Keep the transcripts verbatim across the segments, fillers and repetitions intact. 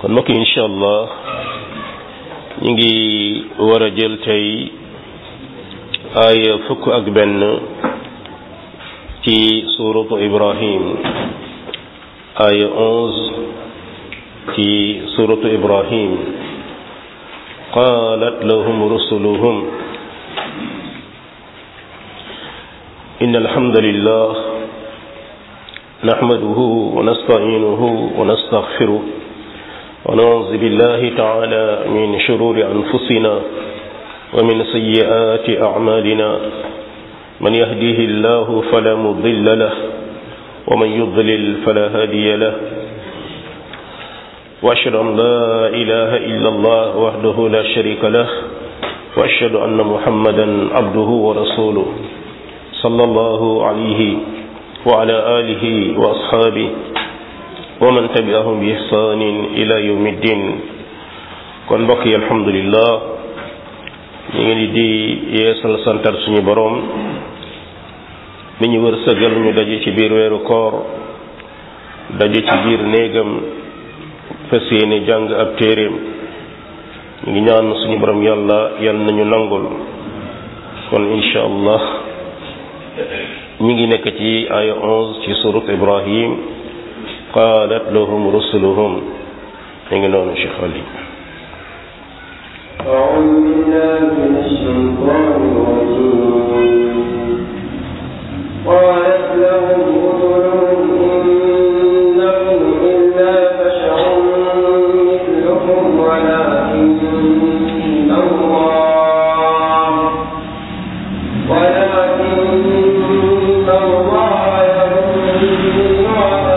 kon mbokk yi incha allah ñu ngi war a jël tey ay fukk ak benn ci suratu Ibrahim ay onze ci suratu Ibrahim qalat lahum rusuluhum inna alhamdulillah nahmaduhu wa nasta'inuhu wa nastaghfiruh ونعوذ بالله تعالى من شرور أنفسنا ومن سيئات أعمالنا من يهديه الله فلا مضل له ومن يضلل فلا هادي له وأشهد أن لا إله إلا الله وحده لا شريك له وأشهد أن محمدا عبده ورسوله صلى الله عليه وعلى آله وأصحابه ومن تبعهم بإحسان إلى يوم الدين kon mbokk yi alhamdulillah ñu ngi di yeesal santar suñu borom mi ñu wërsëgal ñu daje ci biir weeru koor daje ci biir néegam fas yéene jàng ab téeréem ñu ngi ñaan suñu borom yàlla yal nañu nangul kon insha allah ñu ngi nekk ci aya onze ci surat Ibrahim qalat lahum rusuluhum ñu ngi noonu Cheikh Ali أعوذ بالله من الشيطان الرجيم قالت لهم رسلهم إن نحن إلا بشر مثلكم ولكن الله ولكن الله يمن على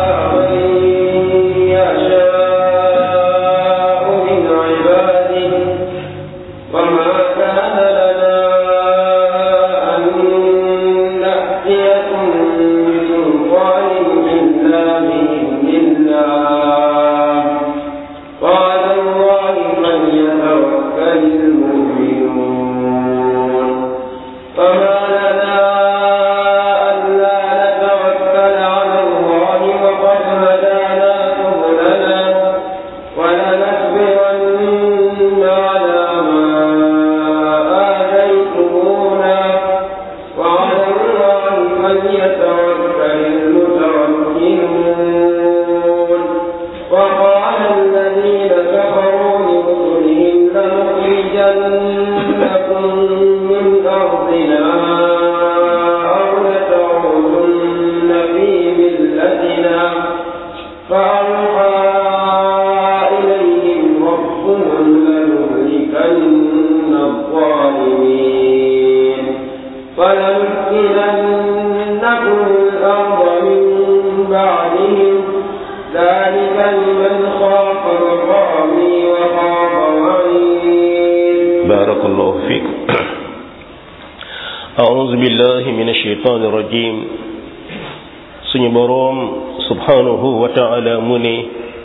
suñu boroom subhanahu wa ta'ala mu ne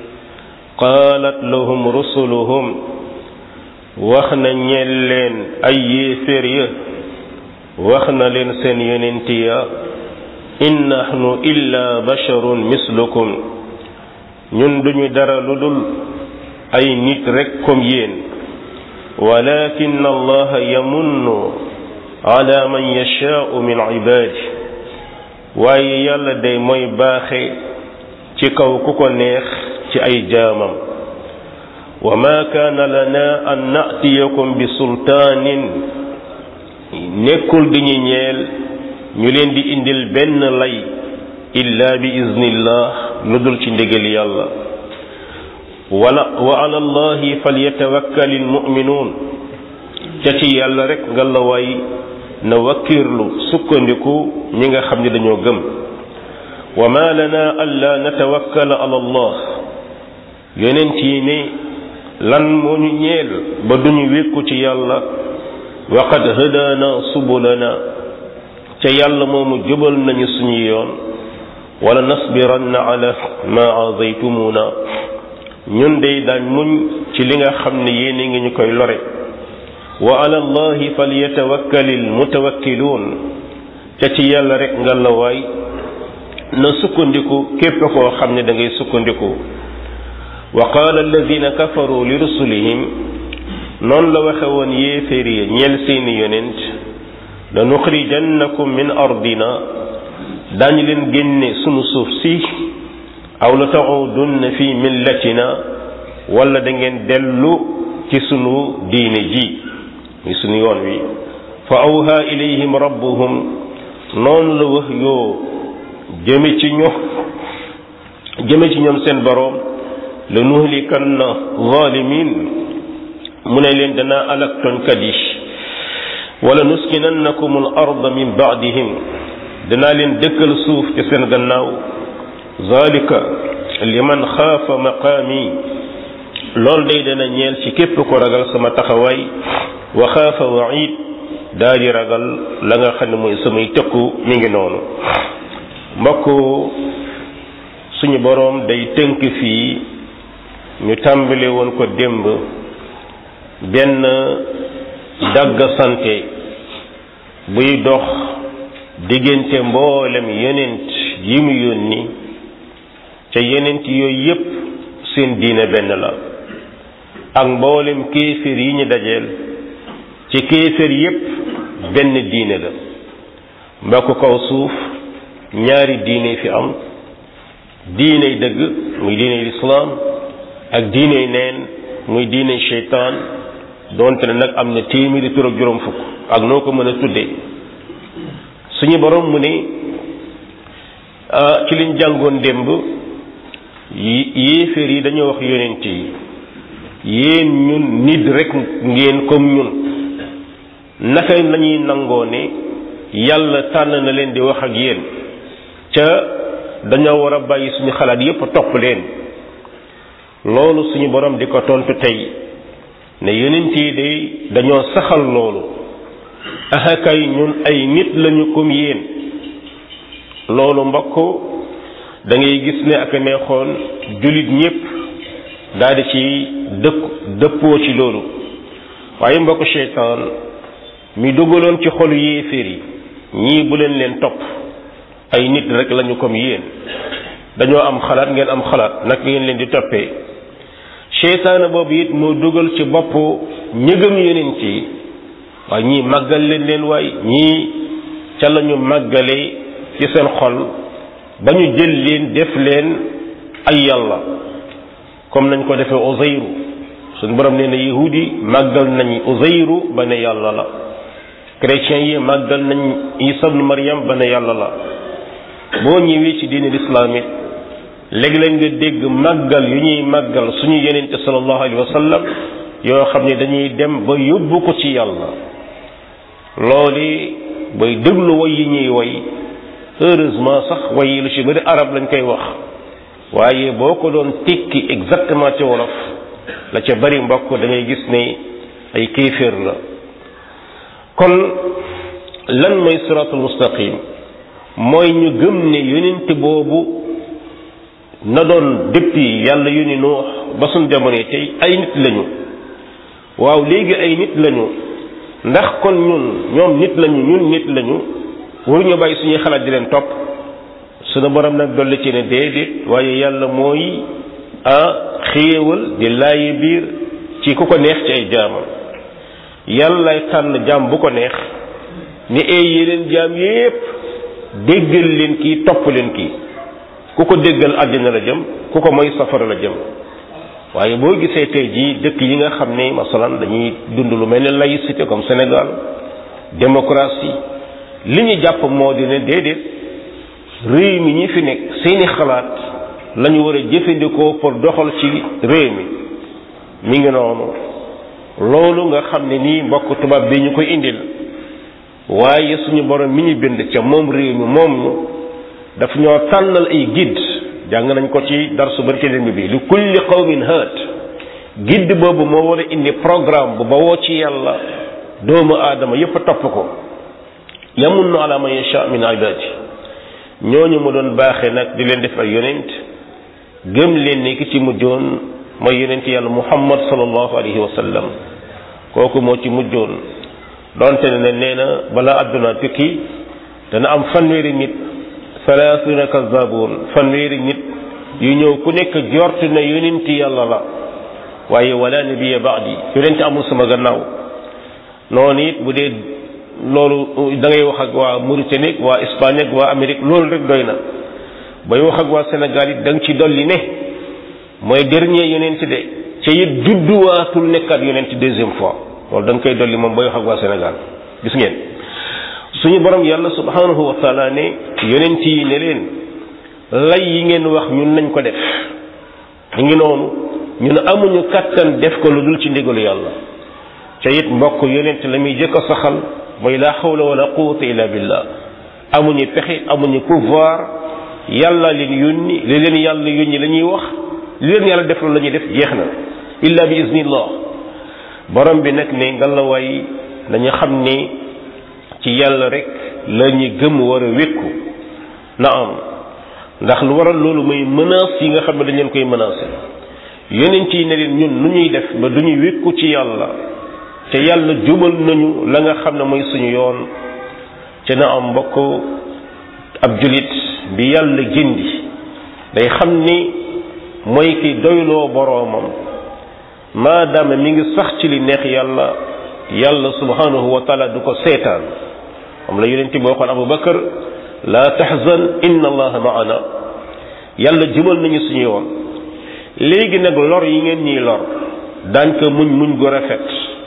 qaalat lahum rusuluhum wax na ñeel leen ay yéeféer ya wax na leen seen yonent ya in nahnu illa basharun mislukum ñun duñu dara lu dul ay nit rek comme yéen walakin allaha yamunnu ala man yashaa'u min ibaadihi waaye yàlla day mooy baaxe ci kaw ku ko neex ci ay jaamam wa ma kaana lana an na'tiyakum bi sultaanin nekkul di ñu ñeel ñu leen di indil benn lay illa bi iznillah lu dul ci ndigal yàlla wala wa ala allahi falyatawakkalil mu'minuun ca ci yàlla rek nga la waay na wakkirlu sukkandiku ñi nga xam ne dañoo gëm wa ma lana alla natawakkala ala allah yonent yi ne lan moo ñu ñeel ba duñu wékku ci yàlla wa qad hadaana subulana ca yàlla moomu jubal nañu suñu yoon wala nasbiranna ala ma azaytumuna ñun day daañ muñ ci li nga xam ne yéen ngi ñu koy lore wa ala allahi falyatawakkalil mutawakkiluun ca ci yàlla rek nga la waay na sukkandiku képp koo xam ne da ngay sukkandiku wa qaala alladina kafaru li rusulihim noonu la waxe woon yéeféer yi ñeel seeni yonent la nuxrijannakum min ardina daañu leen génne sunu suuf si aw la taxudunna fi millatina wala da ngeen dellu ci sunu diine ji muy sunu yoon wi fa awha ilayhim rabbuhum noonu la wax yoo jëme ci ñoom jëme ci ñoom seen boroom la nuhlikanna zalimin mu ne leen danaa alak tooñkat yi wala nuskinannakum al arda min ba'dihim danaa leen dëkkal suuf ci seen gannaaw zalika liman xaafa maqaami loolu day dana ñeel ci képp ko ragal sama taxawaay wa xaafa waid daa di ragal la nga xam ne mooy samay tëkku mi ngi noonu mbokk suñu boroom day tënk fii ñu tàmbale woon ko démb benn dagg sante buy dox diggante mboolem yonent yi mu yónni ca yonent yooyu yépp seen diine benn la ak mboolem kéeféer yi ñu dajeel ci kéeféer yépp benn diine la mbokk kaw suuf ñaari diine fi am diiney dëgg muy diiney lislaam ak diiney neen muy diiney sheytaan doonte ne nag am na téeméeri tur ak juróom fukk ak noo ko mën a tuddee suñu borom mu ne ci liñ jàngoon démb yéeféer yi dañoo wax yonent yi yéen ñun nit rek ngeen comme ñun naka lañuy nangoo ne yàlla tànn na leen di wax ak yéen ca dañoo war a bàyyi suñu xalaat yépp topp leen loolu suñu borom di ko tontu tey ne yonent yi de dañoo saxal loolu ahakay ñun ay nit lañu comme yéen loolu mbokk da ngay gis ne ak neexoon jullit ñépp daal di ci dëkk dëppoo ci loolu waaye mbokk seytaan mi dugaloon ci xolu yéeféer yi ñii bu leen leen topp ay nit rek lañu comme yéen dañoo am xalaat ngeen am xalaat nag ngeen leen di toppee seytaane boobu it moo dugal ci bopp ñëgëm yeneen ci waaye ñii màggal leen leen waay ñii ca lañu màggale ci seen xol ba ñu jël leen def leen ay yàlla comme nañ ko defee Uzayru suñu borom nee na yahudi màggal nañ Uzayru ba ne yàlla la chrétiens yi màggal nañ Isa ibn Maryam ba ne yàlla la boo ñëwee ci diine lislaam it léeg-léeg nga dégg màggal yu ñuy màggal suñu yonente sallallahu alayhi wa sallam yoo xam ne dañuy dem ba yóbbu ko ci yàlla loolu bay déglu way yi ñuy way heureusement sax way yi lu ci bari arab lañ koy wax waaye boo ko doon tekki exactement ci wolof la ca bari mbokk da ngay gis ne ay kéeféer la kon lan mooy siratul mustaqim mooy ñu gëm ne yonent boobu na doon depuis yàlla yónni Nuux ba suñ jamono tey ay nit lañu waaw léegi ay nit lañu ndax kon ñun ñoom nit lañu ñun nit lañu waruñu bàyyi suñuy xalaat di leen topp suñu borom nag dolli ci ne déedéet waaye yàlla mooy a xéewal di laayi biir ci ku ko neex ci ay jaamam yàlla tànn jaam bu ko neex ni ay yeneen jaam yépp déggal leen kii topp leen kii ku ko déggal àddina la jëm ku ko mooy safara la jëm waaye boo gisee tey jii dëkk yi nga xam ne masalan dañuy dund lu mel ne laïcité comme Sénégal démocratie li ñu jàpp moo di ne déedéet réew mi ñi fi nekk seeni xalaat la ñu war a jëfandikoo pour doxal ci réew mi mi ngi noonu loolu nga xam ne nii mbokk tubaab bi ñu koy indil waaye suñu borom mi ñu bind ca moom réew mi moom ñu daf ñoo tànnal ay guide jàng nañ ko ci darsu bari ci leen bi li kulli qawmin haat guide boobu moo war a indi programme bu bawoo ci yàlla doomu aadama yépp topp ko yamunnu ala man yasha min ibadi ñooñu mu doon baaxee nag di leen def ay yonent gëm leen ni ki ci mujjoon mooy yonent yàlla muhammad sallallahu alayhi wa sallam kooku moo ci mujjoon donte ne nee na balaa àdduna tukki dana am fanweeri nit salaasuna kazaabun fanweeri nit yu ñëw ku nekk jort na yonent yàlla la waaye wala nabiyya ba'di yonent amul sama gannaaw noonu it bu dee loolu da ngay wax ak waa Mauritanie waa Espagne ak waa Amérique loolu rek doy na bay wax ak waa Sénégal it da nga ci dolli ne mooy dernier yonent de ca it judduwaatul nekkaat yonent deuxième fois loolu da nga koy dolli moom bay wax ak waa Sénégal gis ngeen suñu borom yàlla subhanahu wa taala ne yonent yi ne leen lay yi ngeen wax ñun nañ ko def ñu ngi noonu ñun amuñu kattan def ko lu dul ci ndigalu yàlla ca it mbokk yonent la muy jëkk a saxal mooy la hawla wala quwwata illa billah amuñu pexe amuñu pouvoir yàlla leen yónni li leen yàlla yónni la ñuy wax li leen yàlla def la ñuy def jeex na illa bi iznillah borom bi nag ne ngalawaay nañu xam ne ci yàlla rek la ñu gëm war a wékku na am ndax lu waral loolu mooy menace yi nga xam ne dañ leen koy menacé yonent yi ne leen ñun nu ñuy def ba du ñuy wékku ci yàlla te yàlla jubal nañu la nga xam ne mooy suñu yoon te na am mbokk ab julit bi yàlla gindi day xam ni mooy ki doyloo boroomam maadaama mi ngi sax ci li neex yàlla yàlla subhanahu wa taala du ko seetaan am la yonent boo xoon Abu Bakar la tahzan inna allaha maana yàlla jubal nañu suñu yoon léegi nag lor yi ngeen ñuy lor daañ ko muñ muñ gu rafet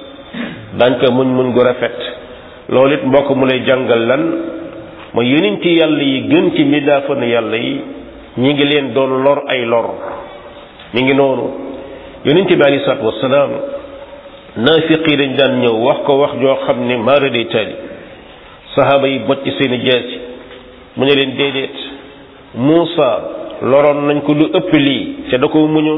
daañ ko muñ muñ gu rafet loolu it mbokk mu lay jàngal lan mooy yonent yàlla yi gën ci mbindaafan yàlla yi ñi ngi leen doon lor ay lor mi ngi noonu yonent bi alei salaatu wasalaam naafiq yi dañ daan ñëw wax ko wax joo xam ne maara day taali sahaaba yi bocc seeni jaasi mu ne leen déedéet Muusa loroon nañ ko lu ëpp lii te da ko muñoon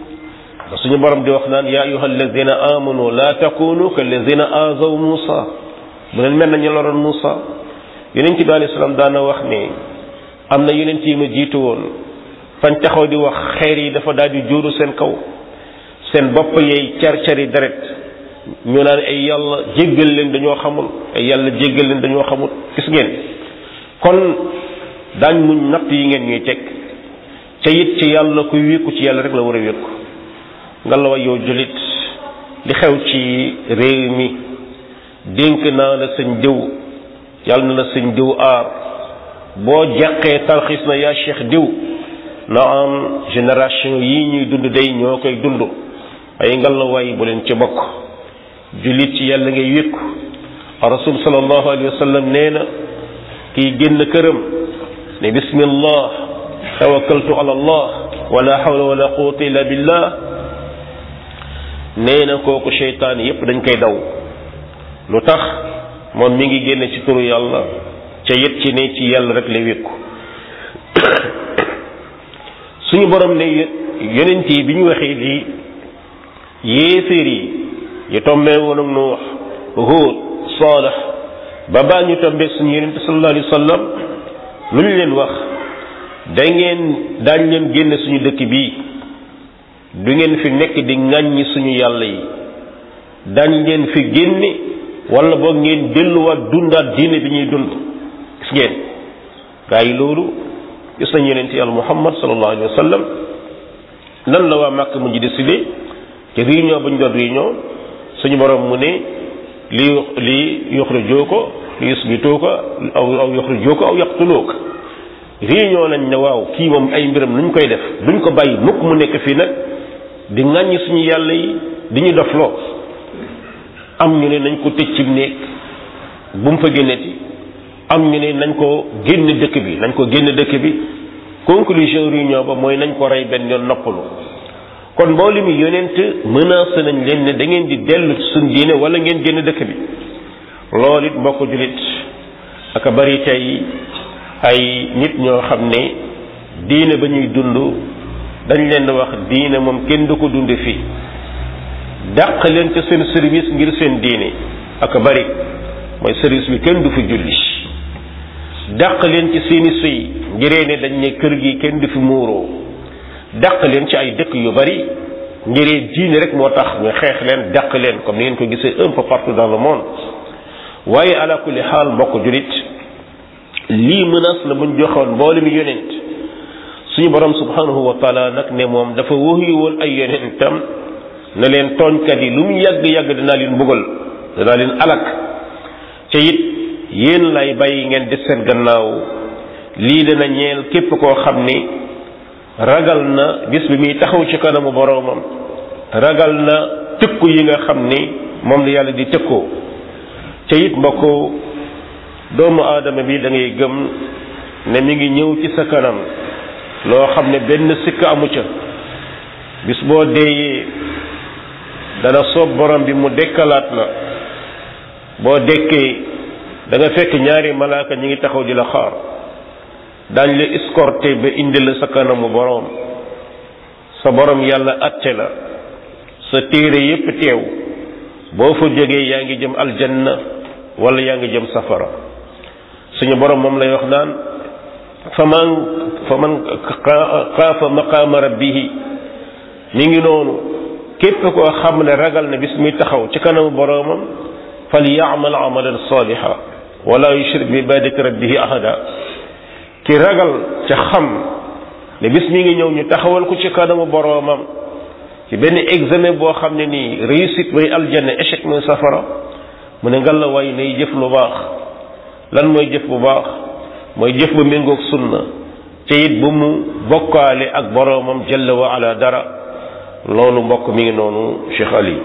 suñu borom di wax naan yaa ayyuha alladina amanu la takunu ka alladina azaw Muusa bu leen mel nañu loroon Muusa yonent bi alei salaam daana wax ne am na yonent yi ma jiitu woon fañ taxaw di wax xeer yi dafa daal di jóoru seen kaw seen bopp yeey car-cari deret ñu naan ay yàlla jéggal leen dañoo xamul ay yàlla jéggal leen dañoo xamul gis ngeen kon daañ muñ natt yi ngeen ñuy teg ca it ci yàlla kuy wékku ci yàlla rek la war a wékku nga la wa yow julit li xew ci réew mi dénk naa la sëñ diw yàlla na la sëñ diw aar boo jàqee tarxiis na yaa cheikh diw na am génération yii ñuy dund day ñoo koy dund ay ngalawaay bu leen ci bokk jullit ci yàlla ngay wékku rasul sallallahu alayhi wa sallam nee na kiy génn këram ne bismillah tawakkaltu ala allah wala hawla wala quwwata illa billah nee na kooku seytaan yépp dañ koy daw lu tax moom mi ngi génn ci turu yàlla ca yët ci ne ci yàlla rek lay wékku suñu borom ne yonent yi bi ñu waxee lii yéeféer yi yi tombee woon ak Nuux Huud Saalih ba baa ñu tombee suñu yonent sallallahu alayhi wa sallam lu ñu leen wax da ngeen daañ leen génne suñu dëkk bii du ngeen fi nekk di ŋàññi suñu yàlla yi daañ leen fi génne wala boog ngeen delluwaat dundaat diine bi ñuy dund gis ngeen gaa yi loolu gis nañ yonent yàlla Muhammad sallallahu alayhi wa sallam nan la waa Màkka mu ji décidé te réunion ba ñu doon réunion suñu borom mu ne li li yuxrijoo ko li yusbitoo ko aw aw yuxrijoo ko aw yaqtuloo ko réunion nañ ne waaw kii moom ay mbiram nuñ koy def duñ ko bàyyi mukk mu nekk fii nag di ŋàññi suñu yàlla yi di ñu def loo am ñu ne nañ ko tëj ci néeg bu mu fa génneti am ñu ne nañ ko génn dëkk bi nañ ko génn dëkk bi conclusion réunion ba mooy nañ ko rey benn yoon noppalu kon mboolu mi yonent menacé nañ leen ne da ngeen di dellu suñ diine wala ngeen génn dëkk bi loolu it mbokk julit aka bari tey ay nit ñoo xam ne diine ba ñuy dund dañ leen wax diine moom kenn du ko dund fii dàq leen ca seen service ngir seen diine aka bari mooy service bi kenn du fi julli dàq leen ci seeni sëy ngiree ne dañ ne kër gi kenn du fi muuroo dàq leen ci ay dëkk yu bari ngiree diine rek moo tax ñu xeex leen dàq leen comme ni ngeen ko gisee un peu partout dans le monde waaye ala kulli xaal mbokk julit lii menace la buñ joxoon mboole mi yonent suñu borom subhanahu wa taala nag ne moom dafa wuyu woon ay yonentam ne leen tooñkat yi lu mu yàgg-yàgg dinaa leen mbugal dinaa leen alak te it yéen lay bàyyi ngeen di seen gannaaw lii dana ñeel képp koo xam ni ragal na bis bi muy taxaw ci kanamu boroomam ragal na tëkku yi nga xam ni moom la yàlla di tëkkoo te it mbokk doomu aadama bi da ngay gëm ne mi ngi ñëw ci sa kanam loo xam ne benn sikk amu ca bis boo deeyee dana soob borom bi mu dekkalaat la boo dekkee da nga fekk ñaari malaaka ñi ngi taxaw di la xaar daañ la escorté ba indi la sa kanamu borom sa borom yàlla atte la sa téere yépp teew boo fa jógee yaa ngi jëm aljanna wala yaa ngi jëm safara suñu borom moom lay wax naan faman faman xaafa maqaama rabbihi mi ngi noonu képp koo xam ne ragal na bis muy taxaw ci kanamu boromam fal ya'mal amalan saliha wala yushrik bi ibadati rabbihi ahada ki ragal ca xam ne bis mi ngi ñëw ñu taxawal ko ci kanamu boromam ci benn examen boo xam ne nii réussite mooy aljanna échec mooy safara mu ne ngal la waay nay jëf lu baax lan mooy jëf bu baax mooy jëf bu méngoog sunna te it bu mu bokkaale ak boromam jalla wa ala dara loolu mbokk mi ngi noonu Cheikh Ali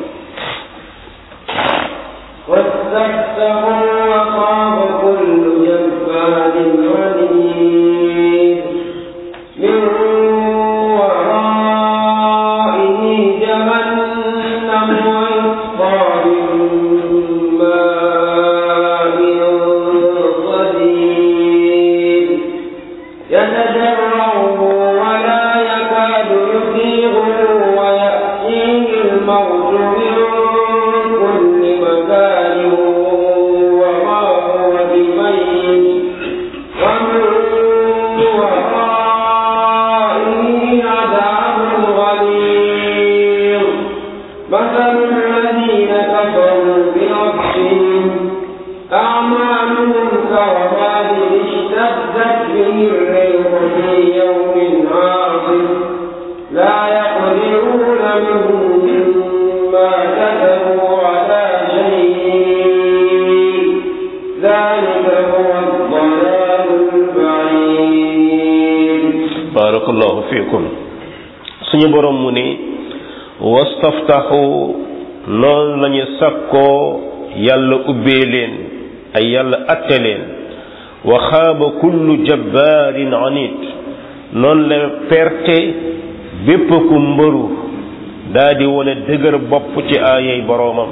barakallahu fiikum suñu borom mu ne wastaftahu noonu lañu sakkoo yàlla ubbee leen ay yàlla atte leen wa xaaba kullu jabbaarin anid noonu la perte bépp ku mbëru daa di wone dëgër bopp ci aayay boroomam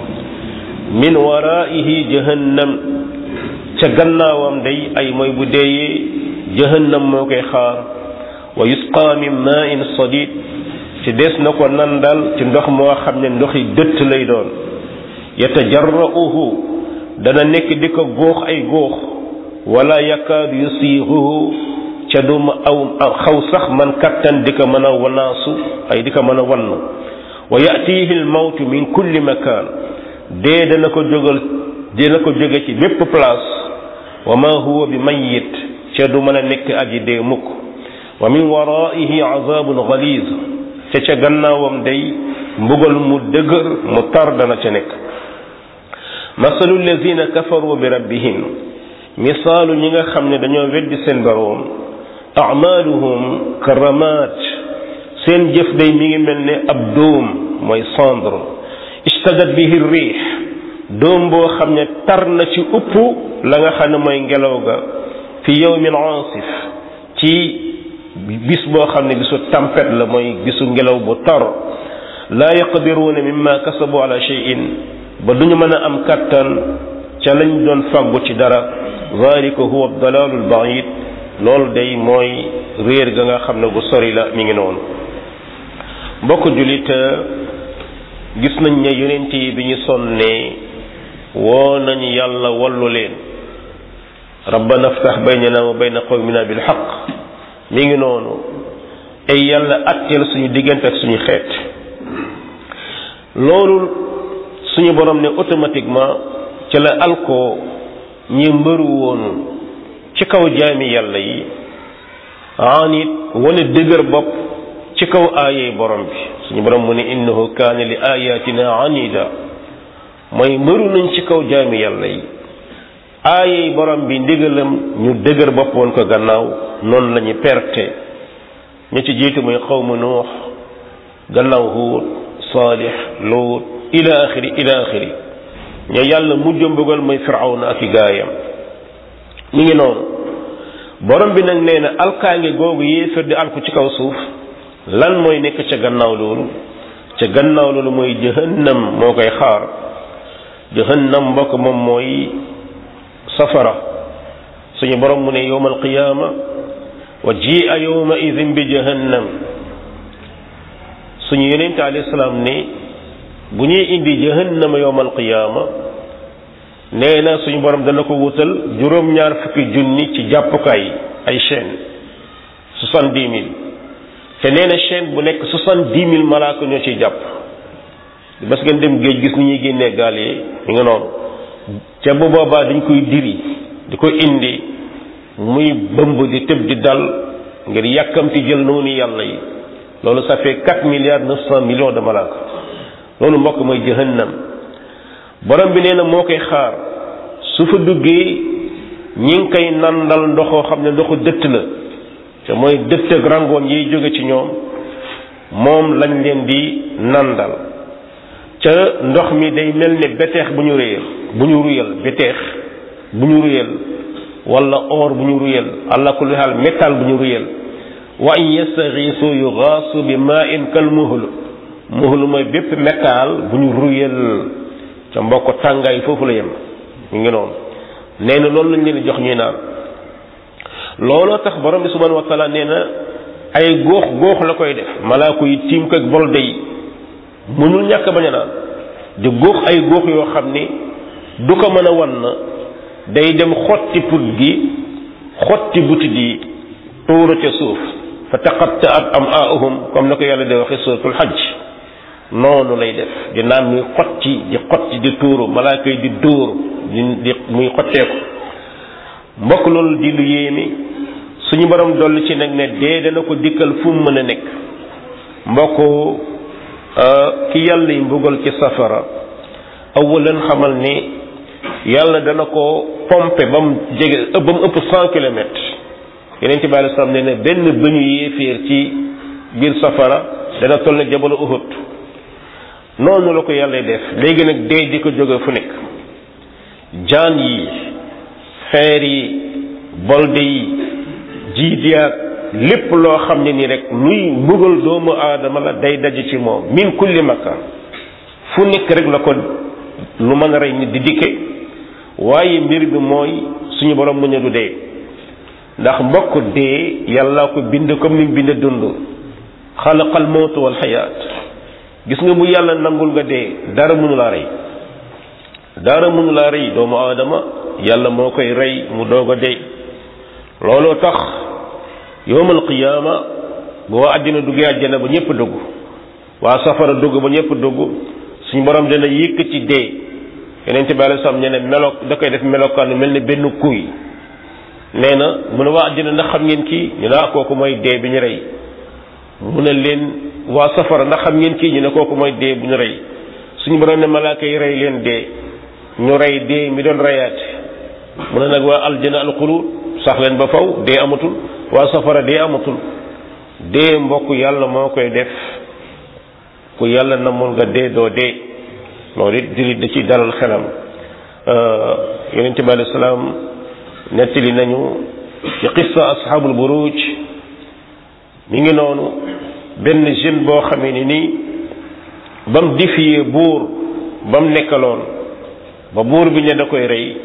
min waraihi jahannam ca gannaawam day ay mooy bu deeyee jahannam moo koy xaar wa yusqa min ma'in sadid ci des na ko nandal ci ndox moo xam ne ndoxi dëtt lay doon yatajarra'uhu dana nekk di ko góox ay góox wala yakaadu yusiixuhu ca du ma aw xaw sax man kattan di ko mën a wanaasu ay di ko mën a wann wa yatihi almawtu min kulli makaan dee dana ko jógal dina ko jóge ci bépp place wa ma huwa bi mayyit ca du mën a nekk aji dee mukk wa min waraihi azabun galiz te ca gannaawam day mbugal mu dëgër mu tar dana ca nekk masalu allazina kafaru bi rabbihim misaalu ñi nga xam ne dañoo weddi seen boroom amaluhum karamat seen jëf day mi ngi mel ne ab dóom mooy cendre istadat bihi riix dóom boo xam ne tar na ci upp la nga xam ne mooy ngelaw ga fi yawmin aasif ci bis boo xam ne bisu tempête la mooy bisu ngelaw bu tar laa yaqdiruuna mimma kasabu ala shay'in ba duñu mën a am kattan ca lañ doon fàggu ci dara zalika huwa dalalul ba'id loolu day mooy réer ga nga xam ne gu sori la mi ngi noonu mbokk julit gis nañ ne yonent yi bi ñu sonnee woo nañu yàlla wallu leen rabbana aftah baynana wa bayna qawmina bil haqq mi ngi noonu ay yàlla atteel suñu diggante ak suñu xeet loolu suñu borom ne automatiquement ci la alko ñi mbëru woon ci kaw jaami yàlla yi anit wane dëgër bopp ci kaw aayee borom bi suñu borom mu ne innahu kaana li ayatina anida mooy mëru nañ ci kaw jaami yàlla yi aayee borom bi ndigalam ñu dëgër bopp woon ko gannaaw noonu la ñu perte ña ci jiitu mooy xawmu nuux gannaaw huud saalix luut ila axiri ila axiri ña yàlla mujj mbugal mooy firawna ak i gaayam mi ngi noonu borom bi nag nee na alkaange googu yéefar di alku ci kaw suuf lan mooy nekk ca gannaaw loolu ca gannaaw loolu mooy jahannam moo koy xaar jahannam mbokk moom mooy safara suñu borom mu ne yawma alqiyaama wa jia yawma idin bi jahannam suñu yonente alayhi salaam ne bu ñuy indi jahannama yawma alqiyaama nee na suñu borom dana ko wutal juróom-ñaar fukki junni ci jàppukaay ay chaîne soixante-dix mille te nee na chaîne bu nekk soixante-dix mille malaaka ñoo ciy jàpp bas ngeen dem géej gis ni ñuy génnee gaal yi ñu nga noonu ca bu boobaa dañ koy diri di ko indi muy bëmb di tëb di dal ngir yàkkamti jël noonu yàlla yi loolu ça fait quatre milliards neuf cent millions de malaaka loolu mbokk mooy jahannam borom bi nee na moo koy xaar su fa duggee ñi ngi koy nandal ndoxoo xam ne ndoxu dëtt la te mooy dëtt ak rangoon yiy jóge ci ñoom moom lañ leen di nandal ca ndox mi day mel ne beteex bu ñu réyal bu ñu ruyal beteex bu ñu ruyal wala or bu ñu ruyal ala kulli haal métal bu ñu ruyal wa in yastaxiisu yuxaasu bi maa in kal muhl muhl mooy bépp métal bu ñu ruyal ca mbokk tàngaay foofu la yem ñu ngi noonu nee na loolu lañ leen di jox ñuy naan looloo tax borom bi subhanahu wa taala nee na ay góox góox la koy def malaako yi tiim ko ak bolde yi mënul ñàkk bañ a naan di góox ay góox yoo xam ni du ko mën a wan na day dem xotti put gi xotti butit yi tuuru ca suuf fa taqatta'at am'aa'uhum comme na ko yàlla de waxe suratul hajj noonu lay def di naan muy xotti di xotti di tuuru malaaka yi di dóor di muy xotteeku mbokk loolu di lu yéeme suñu borom dolli ci nag ne dee dana ko dikkal fu mu mën a nekk mbokk ki yàlla yi mbugal ci safara awalan xamal ni yàlla dana ko pompe ba mu jege ba mu ëpp cent kilomètres yeneen ci bàyyi sam ne ne benn bëñu yéeféer ci biir safara dana toll ne jabalu Uhud noonu la ko yàlla def léegi nag dee di ko jóge fu nekk jaan yi xeer yi bolde yi jiit yaag lépp loo xam ne ni rek luy mbugal doomu aadama la day daje ci moom min kulli makaan fu nekk rek la ko lu mën a rey nit di dikke waaye mbir bi mooy suñu borom mu ne du dee ndax mbokk dee yàlla ko bind comme ni mu bind dund xalaqal mawtu wal xayaat gis nga bu yàlla nangul nga dee dara mënu laa rey dara mënu laa rey doomu aadama yàlla moo koy rey mu doog a dee looloo tax yowmal qiyaama bu waa àddina duggee àjjana ba ñëpp dugg waa safara dugg ba ñëpp dugg suñu borom dana yëkk ci dee yeneen ci bàyyi sam ne ne melo da koy def melokaan mel ne benn kuy nee na mu ne waa àjjana ndax xam ngeen kii ñu ne kooku mooy dee bi ñu rey mu ne leen waa safara ndax xam ngeen kii ñu ne kooku mooy dee bu ñu rey suñu borom ne malaaka yi rey leen dee ñu rey dee mi doon reyaate mu ne nag waa aljana alxuluud sax leen ba faw dee amatul waa safara dee amatul dee mbokk yàlla moo koy def ku yàlla namul nga dee doo dee loolu it jullit da ci dalal xelam yonente bi alayhi salaam nettali nañu ci qissa ashabul buruj mi ngi noonu benn jeune boo xamee ni nii ba mu difiyee buur ba mu nekkaloon ba buur bi ne da koy rey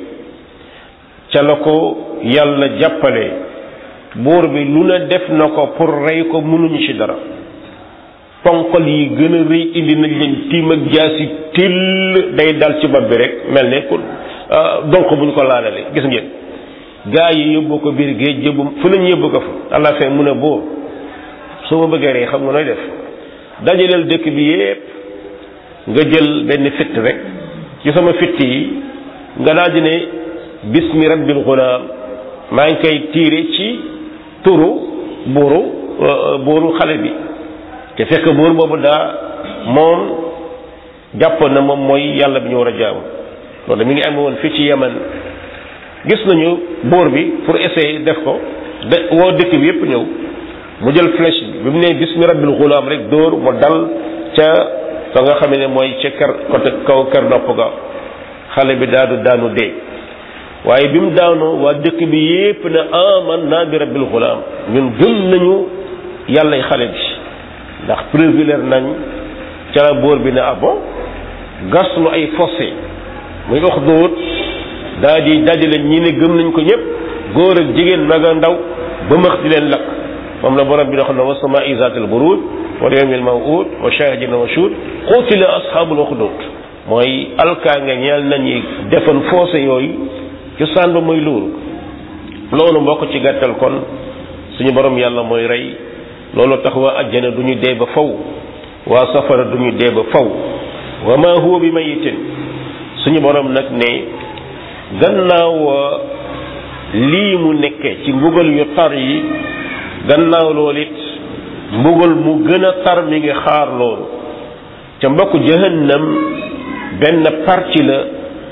ca la ko yàlla jàppale buur bi lu ne def na ko pour rey ko mënuñu ci dara ponkal yi gën a rëy indi nañ leen tiim ak jaasi till day dal ci bopp bi rek mel ne ku donc buñ ko laalale gis ngeen gaa yi yóbbu ko biir géej yóbbu fu nañ yóbbu ko fa àlla fin mu ne buur soo ma bëggee rey xam nga nooy def dajaleel dëkk bi yépp nga jël benn fitt rek ci sama fitt yi nga daal di ne bismi rabbil ghulam maa ngi koy tiire ci turu buuru buuru xale bi te fekk buur boobu daa moom jàpp na moom mooy yàlla bi ñu war a jaamu loolu mi ngi amee woon fii ci Yemen gis nañu buur bi pour essayer def ko de woo dëkk bi yépp ñëw mu jël flèche bi bi mu ne bismi rabbil gulaam rek dóor mu dal ca fa nga xam ne mooy ca kër côté kaw kër nopp ga xale bi daadu daanu dee waaye bi mu daanoo waa dëkk bi yépp na amanna bi rabbil gulaam ñun gëm nañu yàllay xale bi ndax prévileer nañ ca la buur bi ne ah bon gas lu ay fossé muy wax dóor daa di dajale ñi ne gëm nañ ko ñëpp góor ak jigéen mag a ndaw ba max di leen lakk moom la borom bi dox na wa samaa'i zaatil buruuj wal yawmil maw'uud wa shaahidin wa mashhuud qutila ashaabul uxduud mooy alkaa nga ñeel nañu defoon fossé yooyu ci sànd mooy luuru loolu mbokk ci gàttal kon suñu borom yàlla mooy rey loolu tax waa ajjana du ñu dee ba faw waa safara du ñu dee ba faw wa ma huwa bi mayitin suñu borom nag ne gannaaw lii mu nekkee ci mbugal yu tar yi gannaaw loolu it mbugal mu gën a tar mi ngi xaar loolu ca mbokk jahannam benn partie la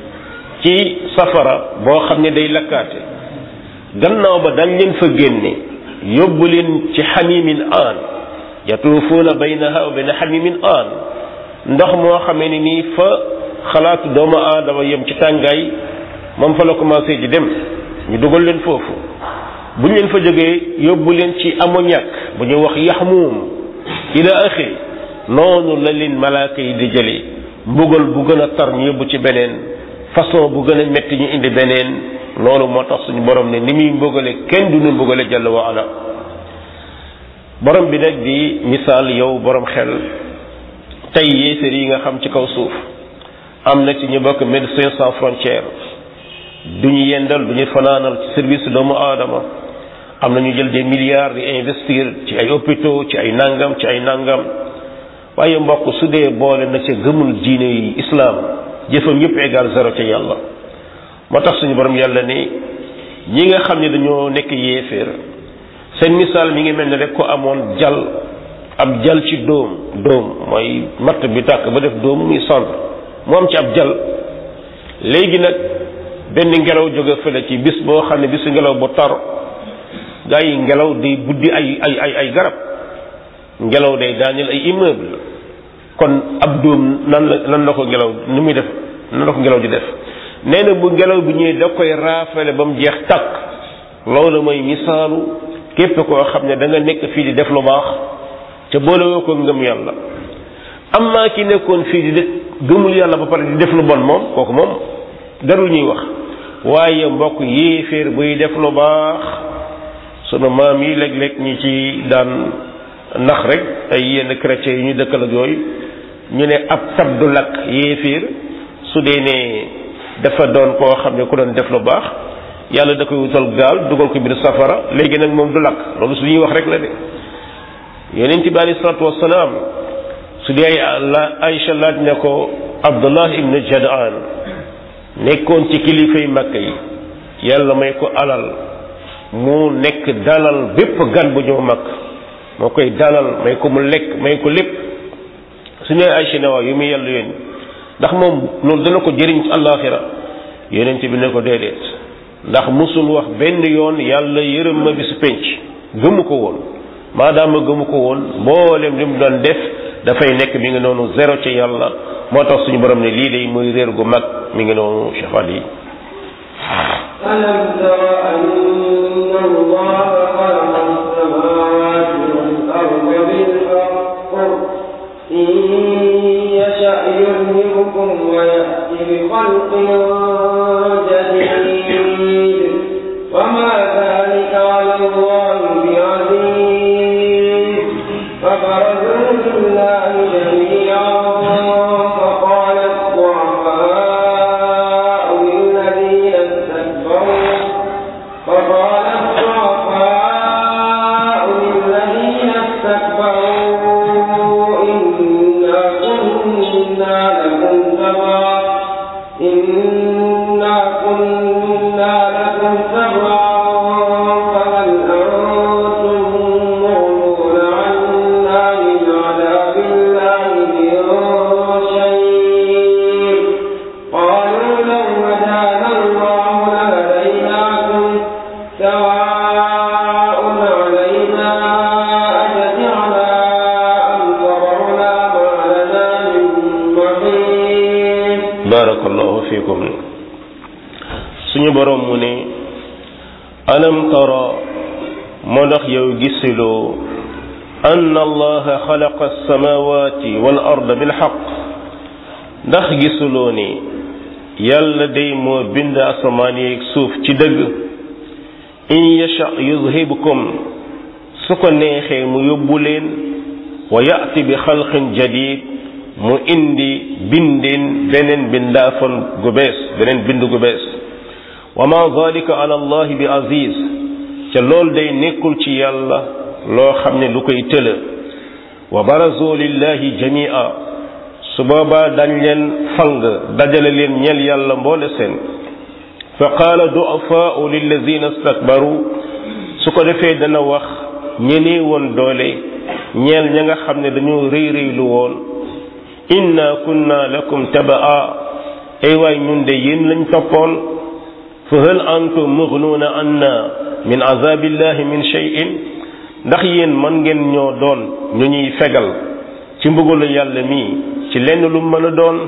ci safara boo xam ne day lakkaate gannaaw ba dañ leen fa génne yóbbu leen ci xamimin aan yatuufuuna baynaha wa bayna xamimin aan ndox moo xamee ni nii fa xalaatu doomu aadama yem ci tàngaay moom fa la commencé di dem ñu dugal leen foofu bu ñu leen fa jógee yóbbu leen ci ammoniac bu ñu wax yaxmuum ila axiri noonu la leen malaaka yi di jëlee mbugal bu gën a tar ñu yóbbu ci beneen façon bu gën a metti ñu indi beneen loolu moo tax suñu borom ne ni muy mbugale kenn du ñu mbugale jalla wa ala borom bi nag di misaal yow borom xel tey yéeféer yi nga xam ci kaw suuf am na ci ñu bokk Médecins sans frontières du ñu yendal du ñu fanaanal ci service doomu aadama am na ñu jël des milliards di investir ci ay hôpitaux ci ay nangam ci ay nangam waaye mbokk su dee boole na ca gëmul diine yi islam jëfam yëpp égal zéro ca yàlla moo tax suñu borom yàlla ne ñi nga xam ne dañoo nekk yéeféer seen misaal mi ngi mel ne rek ko amoon jal ab jal ci dóom dóom mooy matt bi tàkk ba def dóom muy centre mu am ci ab jal léegi nag benn ngelaw jóge fële ci bis boo xam ne bisu ngelaw bu tar gaa yi ngelaw day buddi ay ay ay ay garab ngelaw day daaneel ay immeuble kon ab dóom nan la nan la ko ngelaw nu muy def nan la ko ngelaw di def nee na bu ngelaw bi ñëwee da koy raafale ba mu jeex tàkk loolu mooy misaalu képp koo xam ne da nga nekk fii di def lu baax ca boole woo ko ngëm yàlla am naa ki nekkoon fii di def gëmul yàlla ba pare di def lu bon moom kooku moom darul ñuy wax waaye mbokk yéeféer buy def lu baax sunu maam yi léeg-léeg ñi ci daan nax rek ay yenn chrétiens yi ñu dëkkal ak yooyu ñu ne ab tab du lakk yéeféer su dee ne dafa doon koo xam ne ku doon def lu baax yàlla da koy wutal gaal dugal ko biir safara léegi nag moom du lakk loolu su ñuy wax rek la de yonent bi alayhi salaatu wassalaam su dee ay Aïcha laaj ne ko Abdullah ibn Jadaan nekkoon ci kilifay Makka yi yàlla may ko alal mu nekk dalal bépp gan bu ñëw Makka moo koy dalal may ko mu lekk may ko lépp su ñëwee Aïcha ne waaw yu muy yàlla yónni ndax moom loolu dana ko jëriñ ci àllaaxira yonent bi ne ko déedéet ndax musul wax benn yoon yàlla yërëm ma bisu penc gëmu ko woon maadaama gëmu ko woon mboolem li mu doon def dafay nekk mi ngi noonu zéro ci yàlla moo tax suñu borom ne lii day muy réer gu mag mi ngi noonu Cheikh Ali alam tara anna allaha khalaqa as-samawati wal arda bil haqq in yasha' yudhhibukum wa ya'ti bi khalqin jadid wa ma dhalika 'ala allahi bi'aziz fabarazu lillahi jami'an barakallahu fikum suñu borom mu ne alam tara moo ndax yow gisuloo anna allaha xalaqa alsamawati wal arda bilxaq ndax gisuloo ni yàlla day moo bind asamaan yeeg suuf ci dëgg in yasha yuzhibkum su ko neexee mu yóbbu leen wa ya'ti bi xalqin jadid mu indi bindin beneen bindaafon gu bees beneen bind gu bees wa ma zalika ala allahi bi aziz ca lool day nekkul ci yàlla loo xam ne lu koy tëla wa barazu lillahi jamia su boobaa dañ leen fang dajale leen ñeel yàlla mboole seen fa qaala du'afaa'u lillazina istakbaru su ko defee dana wax ñenee woon doole ñeel ña nga xam ne dañoo rëy rëylu woon inna kunna lakum tabaa ay waay ñun de yéen lañ toppoon fa hal antum mughnuuna anna min azabillahi min shay'in ndax yéen man ngeen ñoo doon ñu ñuy fegal ci mbugalu yàlla mii ci lenn lu mën a doon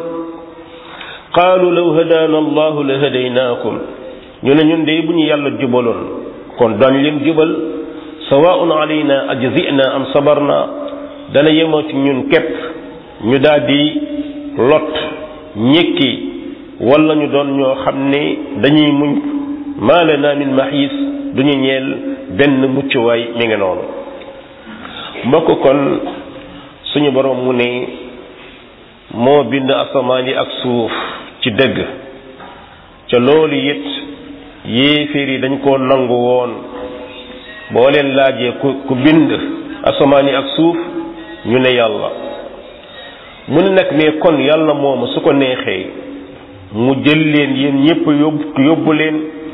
qaalu law hadaana allahu la hadaynaakum ñu ne ñun de bu ñu yàlla jubaloon kon daañ leen jubal sawaa'un alayna ajzina am sabarna dana yemoo ci ñun képp ñu daal di lot ñekki wala ñu doon ñoo xam ne dañuy muñ maa lanaa min maxiis duñu ñeel benn muccuwaay mi ngi noonu mbokk kon suñu borom mu ne moo bind asamaan yi ak suuf ci dëgg ca loolu it yéeféer yi dañ koo nangu woon boo leen laajee ku ku bind asamaan yi ak suuf ñu ne yàlla mu ne nag mais kon yàlla moomu su ko neexee mu jël leen yéen ñépp yóbbu yóbbu leen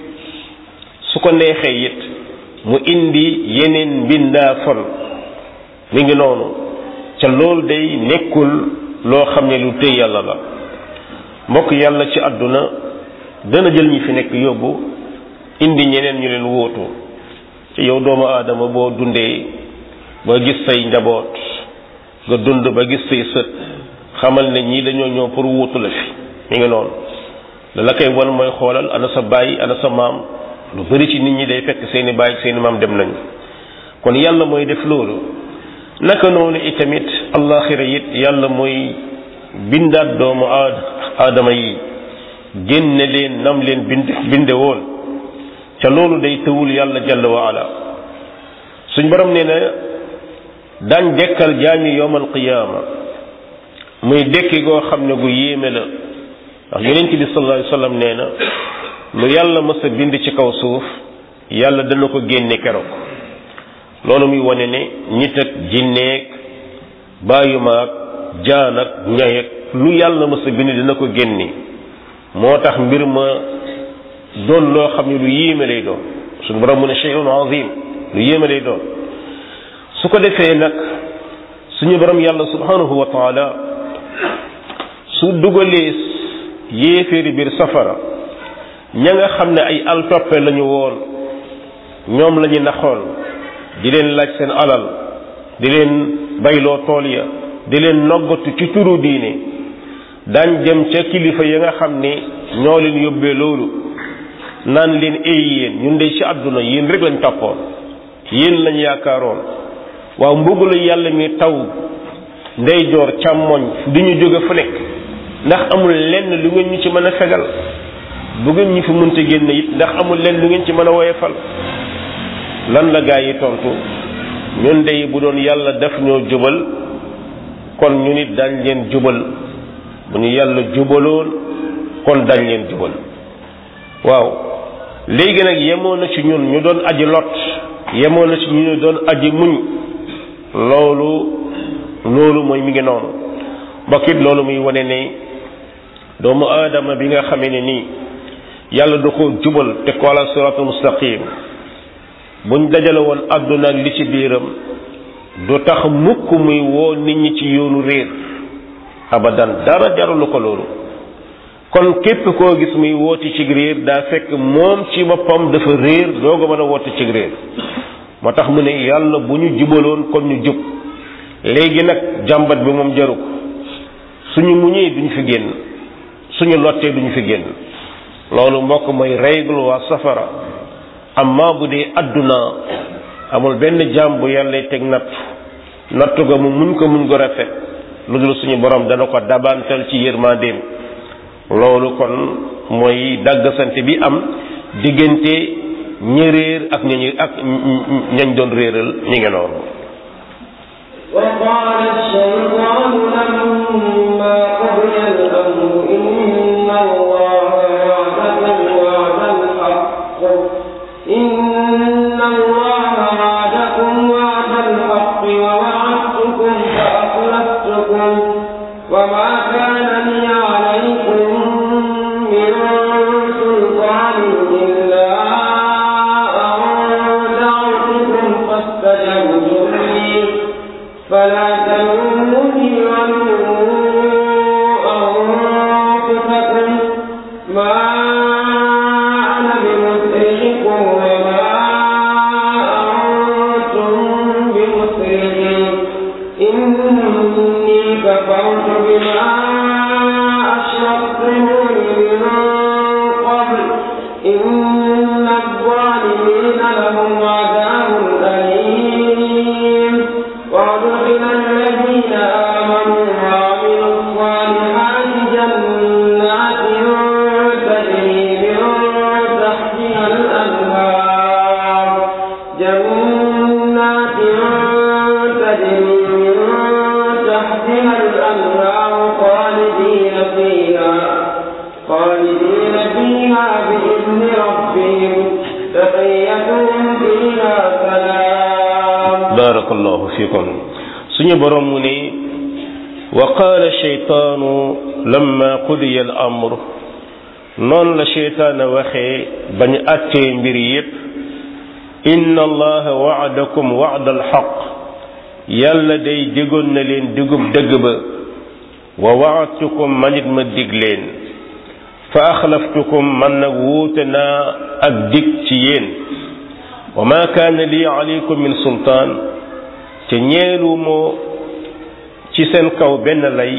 su ko neexee it mu indi yeneen mbindaa fon mi ngi noonu ca loolu day nekkul loo xam ne lu tëy yàlla la mbokk yàlla ci àdduna dana jël ñi fi nekk yóbbu indi ñeneen ñu leen wóotu ci yow doomu aadama boo dundee ba gis say njaboot nga dund ba gis say sët xamal ne ñii dañoo ñëw pour wuutu la fi mi ngi noonu la la koy wan mooy xoolal ana sa baay ana sa maam lu bari ci nit ñi day fekk seeni baay ak seeni maam dem nañu kon yàlla mooy def loolu naka noonu itamit allaxira it yàlla mooy bindaat doomu aadama yi génne leen nam leen bind binde woon ca loolu day tëwul yàlla jalla wa ala suñ borom nee na daañ dekkal jaami yowmal qiyaama muy dekki goo xam ne gu yéeme la ndax yonent bi sallallahu alayhi wa sallam nee na lu yàlla mës a bind ci kaw suuf yàlla dana ko génne keroog loolu muy wane ne nit ak jinneeg bàyyumaak jaan ak ñay ak lu yàlla mës a bind dina ko génne moo tax mbir ma doon loo xam ne lu yéeme lay doon suñu borom mu ne shay'un azim lu yéeme lay doon su ko defee nag suñu borom yàlla subhanahu wa taala su dugalee yéeféeri biir safara ña nga xam ne ay altoppe lañu woon ñoom lañu naxoon di leen laaj seen alal di leen bayloo tool ya di leen noggatu ci turu diine daañ dem ca kilifa ya nga xam ne ñoo leen yóbbee loolu naan leen ay yéen ñun de ci àdduna yéen rek lañ toppoon yéen lañ yaakaaroon waaw mbugalu yàlla mi taw ndeyjoor càmmoñ di ñu jóge fu nekk ndax amul lenn lu ngeen ñu ci mën a fegal bu ngeen ñu fi mënta génn it ndax amul lenn lu ngeen ci mën a woyefal lan la gaa yi tontu ñun dey bu doon yàlla def ñoo jubal kon ñu nit dañ leen jubal bu ñu yàlla jubaloon kon dañ leen jubal waaw léegi nag yemoon na ci ñun ñu doon aji lot yemoon na ci ñu doon aji muñ loolu loolu mooy mi ngi noonu bokkit loolu muy wane ne doomu aadama bi nga xamee ne nii yàlla da ko jubal te ko ala siratul mustaqim buñ dajale woon àdduna ak li ci biiram du tax mukk muy woo nit ñi ci yoonu réer abadan dara jarulu ko loolu kon képp koo gis muy wooti ci réer daa fekk moom ci boppam dafa réer doo ko mën a woote ci réer moo tax mu ne yàlla bu ñu jubaloon kon ñu jub léegi nag jàmbat bi moom jaru ko suñu muñee duñ fi génn suñu lottee duñu fi génn loolu mbokk mooy règle waa safara amma bu dee adduna amul benn jaam bu yàlla teg natt nattu ga mu muñ ko muñ ko rafet lu dul suñu borom dana ko dabantal ci yërmandeem loolu kon mooy dàggasante bi am diggante ñi réer ak ñañu ak ñañ doon réeral ñi ngi noonu وقال الشيطان لما قضي الأمر إن الله وعدكم وعد الحق إن الله وعدكم وعد الحق ووعدتكم فأخلفتكم وما كان لي عليكم من سلطان إلا أن دعوتكم فاستجبتم لي فلا تلوموني ولوموا أنفسكم ما أنا بمصرخكم وما أنتم بمصرخي إني كفرت بما أشركتمون من قبل إن الظالمين لهم عذاب أليم وأدخل الذين آمنوا وعملوا الصالحات جنات تجري من تحتها الأنهار جنات تجري من تحتها الأنهار خالدين فيها خالدين فيها بإذن ربهم تحيتهم فيها سلام barakallahu fikum suñu borom mu ne wa qaala sheytaanu lamma qudiya al amr noonu la sheytaan waxee bañ attee mbir yépp inna allaha waadakum waada alxaq yàlla day digoon na leen digub dëgg ba wa waadtukum manit ma dig leen fa axlaftukum man nag wuute naa ak dig ci yéen wa ma kaana lii alaykum min sultaan te ñeelu moo ci seen kaw benn lay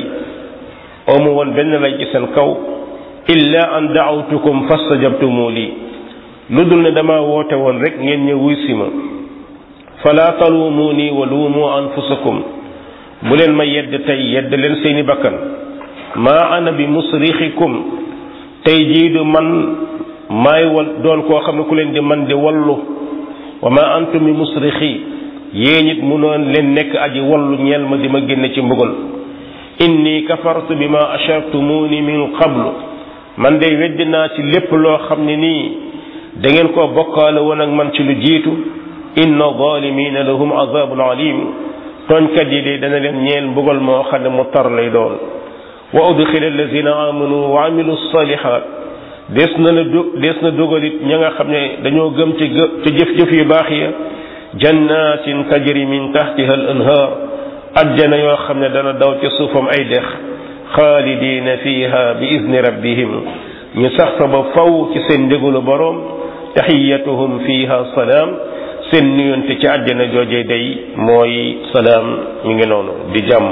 amu woon benn lay ci seen kaw illa an daawtukum fastajabtumu li lu dul ne dama woote woon rek ngeen ñëw wuy si ma fala talumuni wa luumu anfusakum bu leen ma yedd tey yedd leen seeni bakkan maa ana bi musrixikum tey jii du man maay wal doon koo xam ne ku leen di man di wallu wa ma antum bi musrixi yéen it munoon leen nekk aji wallu ñeel ma di ma génne ci mbugal inni kafartu bi ma ashartumuni min qablu man day weddi naa ci lépp loo xam ne nii da ngeen koo bokkaale woon ak man ci lu jiitu inna zalimina lahum azabun alim tooñkat yi de dana leen ñeel mbugal moo xam ne mu tar lay doon wa udxila allazina amanu wa amilu salihat des na la du des na dogalit ña nga xam ne dañoo gëm ci ci jëf-jëf yu baax ya jannatin tajri min tahtiha al anhar ajjana yoo xam ne dana daw ci suufam ay dex xaalidina fiha bi izni rabbihim ñu sax fa ba faw ci seen ndégulu boroom taxiyatuhum fiha salaam seen nuyonte ci ajjana joojee day mooy salaam mi ngi noonu di jàmm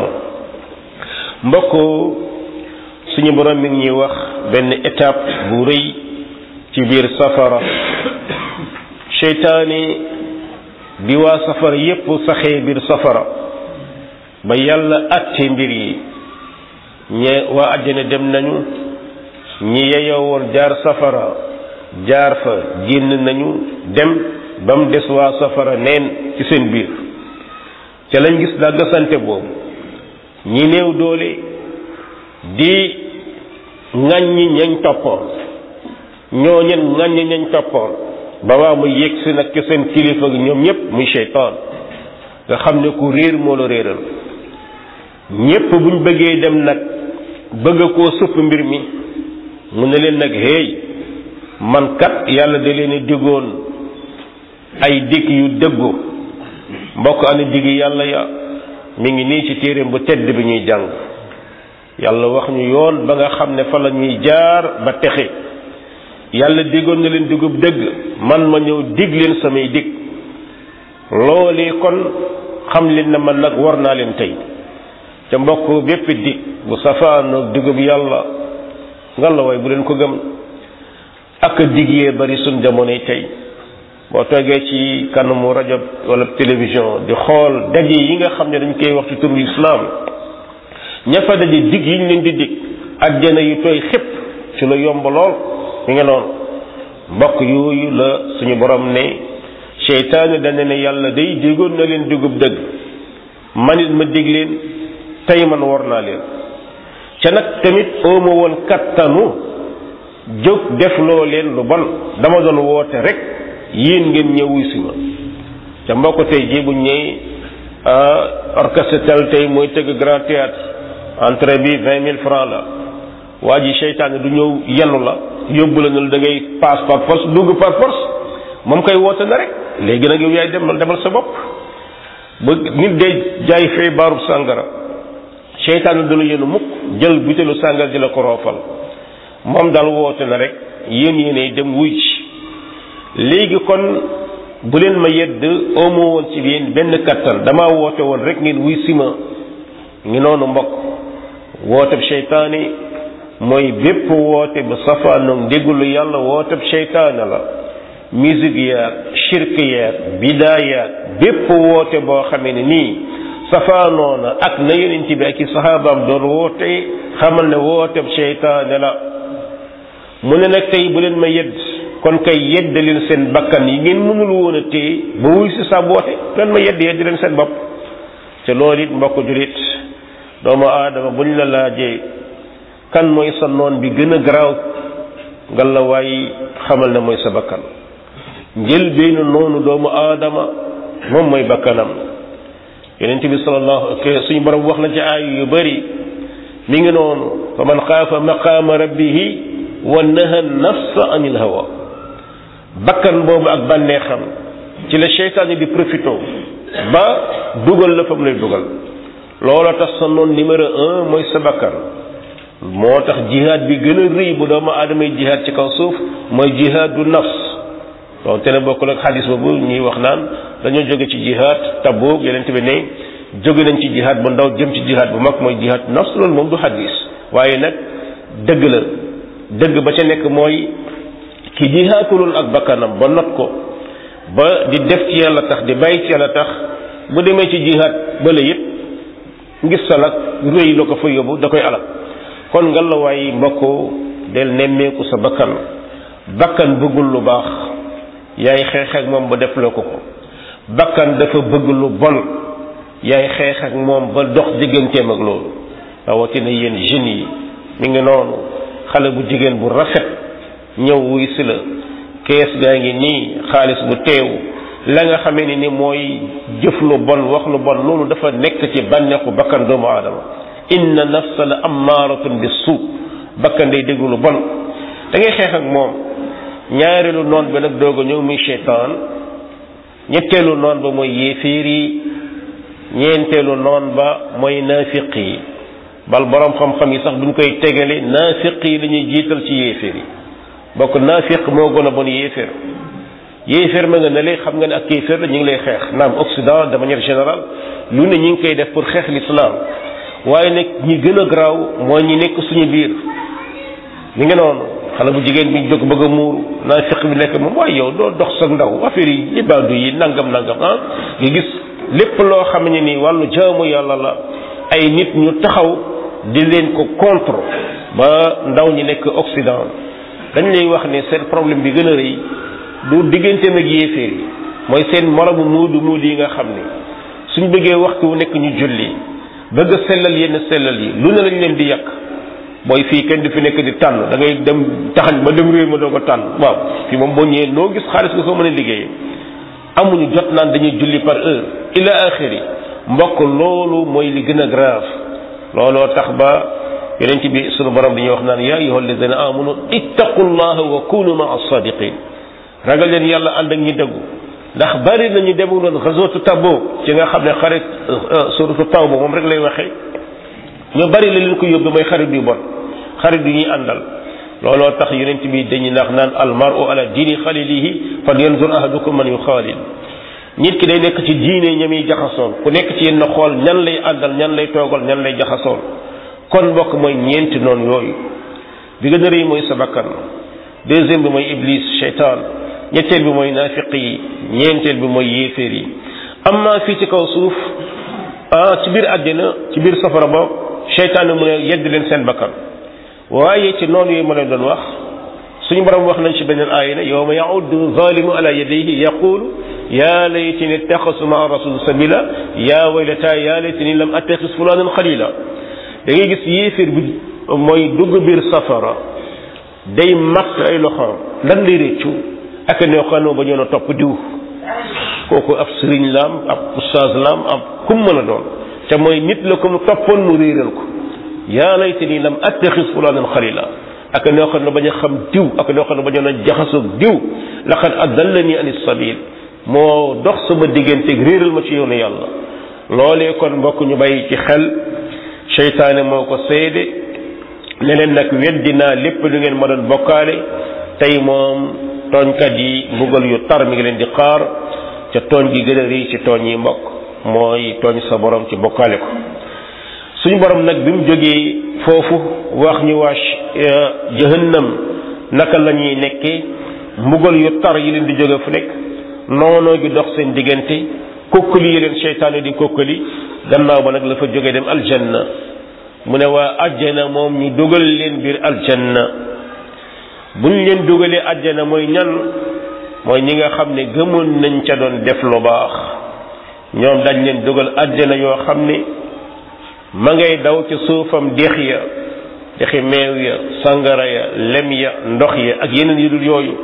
mbokk suñu borom mi ngi ñuy wax benn étape bu rëy ci biir safara seytaane bi waa safara yépp saxee biir safara ba yàlla àtte mbir yi ñe waa àjjana dem nañu ñi yeyoo woon jaar safara jaar fa génn nañu dem ba mu des waa safara neen ci seen biir ca lañ gis dàggasante boobu ñi néew doole di ŋàññi ñañ toppoon ñooñen ŋàññi ñañ toppoon ba waa mu yegg si nag ci seen kilifa gi ñoom ñëpp muy seytaan nga xam ne ku réer moo la réeral ñépp buñ bëggee dem nag bëgg koo supp mbir mi mu ne leen nag hey man kat yàlla da leen a diggoon ay digg yu dëggu mbokk ana digg yàlla ya mi ngi nii ci téereem bu tedd bi ñuy jàng yàlla wax ñu yoon ba nga xam ne fa la ñuy jaar ba texe yàlla diggoon na leen digub dëgg man ma ñëw dig leen samay dig loolee kon xam leen na man nag war naa leen tey ca mbokk bépp dig bu safaanoog digub yàlla ngal la waay bu leen ko gëm. ak diggee bari suñ jamonoy tey boo toogee ci kanamu rajo wala télévision di xool daje yi nga xam ne dañ koy wax ci turu islam ña fa daje digg yi ñu leen di dig àjjana yu tooy xépp ci la yomb lool mi nga noonu mbokk yooyu la suñu borom ne seytaane dana ne yàlla day digoon na leen digub dëgg man it ma dig leen tey man war naa leen ca nag tamit ooma woon kattanu jóg def loo leen lu bon dama doon woote rek yéen ngeen ñëw si ma ca mbokk tey jii buñ ñëwee orchestre tel tey mooy tëgg grand théâtre entrée bi vingt mille francs la waa ji seytaane du ñëw yenu la yóbbu la ne da ngay passe par force dugg par force moom koy woote na rek léegi nag yow yaay demal demal sa bopp ba nit day jaay fee baarub sàngara seytaane du la yenu mukk jël butéelu sàngara di la ko roofal moom daal woote na rek yéen yéenay dem wuy ci léegi kon bu leen ma yedd omo woon ci yéen benn kattan damaa woote woon rek ngeen wuy si ma ngi noonu mbokk wooteb seytaane mooy bépp woote bu safaanoog ndégulu yàlla wooteb seytaane la musique yaag shirk yaag bidaa yaag bépp woote boo xamee ne nii safaanoona ak na yonent bi ak i saxaabaam doon woote xamal ne wooteb seytaane la mu ne nag tey bu leen ma yedd kon kay yedd leen seen bakkan yi ngeen mënul woon a téye ba wuy si sa boote leen ma yedd yedd leen seen bopp te loolu it mbokk julit doomu aadama buñ la laajee kan mooy sa noon bi gën a garaaw nga la waay xamal ne mooy sa bakkan njël benn noonu doomu aadama moom mooy bakkanam yonent bi sallallahu alayhi suñu borom wax na ci aay yu bari mi ngi noonu fa man xaafa maqaama rabbihi wa naha nafsa anil hawa bakkan boobu ak bànneexam ci la seytaane di profito ba dugal la fa mu lay dugal looloo tax sa noon numéro un mooy sa bakkan moo tax jihaad bi gën a rëy bu doomu aadamay jihaad ci kaw suuf mooy jihaadu nafs donc te ne bokkul ak xadis boobu ñuy wax naan dañoo jóge ci jihaad Tabuk yeneen bi ne jóge nañ ci jihaad bu ndaw jëm ci jihaad bu mag mooy jihaad nafs loolu moom du xadis waaye nag dëgg la dëgg ba ca nekk mooy ki jihaatulul ak bakkanam ba not ko ba di def ci yàlla tax di bàyyi ci yàlla tax bu demee ci jihaad ba la yëpp ngis salak rëy la ko fa yóbbu da koy alal kon nga la waay mbokk del nemmeeku sa bakkan bakkan bëggul lu baax yaay xeex ak moom ba def la ko ko bakkan dafa bëgg lu bon yaay xeex ak moom ba dox digganteem ak loolu rawatina yéen jeunes yi mi ngi noonu xale bu jigéen bu rafet ñëw wuy si la kees gaa ngi nii xaalis bu teew la nga xamee ni ni mooy jëf lu bon wax lu bon loolu dafa nekk ci bànneexu bakkan doomu aadama inna nafsa la ammaaratun bi suu bakkan day déglu lu bon da ngay xeex ak moom ñaareelu noon ba nag doog a ñëw muy seytaan ñetteelu noon ba mooy yéeféer yi ñeenteelu noon ba mooy naafiq yi bal borom xam-xam yi sax duñ koy tegale naafiq yi la ñuy jiital ci yéeféer yi bokk naafiq moo gën a bon yéeféer yéeféer ma nga ne lay xam nga ne ak yéeféer la ñu ngi lay xeex naam Occident de manière générale lu ne ñu ngi koy def pour xeex l'islam waaye nag ñi gën a garaaw mooy ñi nekk suñu biir ñu ngi noonu xale bu jigéen bi jóg bëgg a muuru naafiq bi nekk moom waaye yow doo dox sa ndaw affaire yi ibaadu yi nangam nangam ah nga gis lépp loo xam ne ni wàllu jaamu yàlla la ay nit ñu taxaw di leen ko contre ba ndaw ñi nekk Occident dañ lay wax ne seen problème bi gën a rëy du digganteem ak yéeféer yi mooy seen moromu muudu muudu yi nga xam ne suñ bëggee waxtu wu nekk ñu julli bëgg a sellal yenn sellal yi lu ne lañ leen di yàq booy fii kenn du fi nekk di tànn da ngay dem taxañ ba dem réew ma doo ko tànn waaw fii moom boo ñëwee noo gis xaalis nga ko mën a liggéeyee amuñu jot naan dañuy julli par heure ila axiri mbokk loolu mooy li gën a grave looloo tax ba yonent bi sunu borom dañuy wax naan yaa ayyuha alladina amanu ittaqullaha wa kunu maa sadiqin ragal leen yàlla ànd ak ñi dëggu ndax bari nañu demuloon xasootu Tabuk ci nga xam ne xarit suratu Tawba moom rek lay waxee ñu bari la leen ko yóbbu mooy xarit yu bon xarit yu ñuy àndal looloo tax yonent bi dañuy nax naan almaru ala diini xalilihi fal yanzur ahadukum man yuxaalil nit ki day nekk ci diine ñam yi jaxasoon ku nekk ci yenn xool ñan lay àndal ñan lay toogal ñan lay jaxasoon kon mbokk mooy ñeenti noonu yooyu bi gën a rëy mooy sa bakkan deuxième bi mooy iblis shaytaan ñetteel bi mooy naafiq yi ñeenteel bi mooy yéeféer yi amma fii ci kaw suuf ah ci biir àddina ci biir safara ba shaytaan mu ne yedd leen seen bakkan waaye ci noonu yooyu ma leen doon wax suñu borom wax nañ ci beneen aaya ne yawma ya'uddu zalimu ala yadayhi yaqulu ya laytani ittaxasu ma'a rasul sabila ya waylata ya laytani lam attaxis fulanan xalila da ngay gis yéeféer bi mooy dugg biir safara day matt ay loxoom lan lay réccu ak ne xanoo ba ñoo na topp diw kooku ab sëriñ laam ab ustaas laam ab kum mën a doon te mooy nit la ko mu toppoon mu réeral ko yaa laytani lam attaxis fulanan xalila ak ne xam ne bañ a xam diw ak ne xam ne bañoon a jaxasoog diw laqad adallani anis sabil moo dox sama digganteeg réeral ma ci yoonu yàlla loolee kon mbokk ñu bàyyi ci xel seytaane moo ko seede ne leen nag weddi naa lépp lu ngeen ma doon bokkaale tey moom tooñkat yi mbugal yu tar mi ngi leen di xaar ca tooñ gi gën a rëy ci tooñ yi mbokk mooy tooñ sa borom ci bokkaale ko suñu borom nag bi mu jógee foofu wax ñu waa jahannam naka la ñuy nekkee mbugal yu tar yi leen di jóge fu nekk noonoo gi dox seen diggante kokkali yi leen seytaane di kokkali gannaaw ba nag la fa jógee dem aljanna mu ne waa ajjana moom ñu dugal leen biir aljanna buñ leen dugalee ajjana mooy ñan mooy ñi nga xam ne gëmoon nañ ca doon def lu baax ñoom dañ leen dugal ajjana yoo xam ne ma ngay daw ci suufam dex ya dexi meew ya sangara ya lem ya ndox ya ak yeneen yu dul yooyu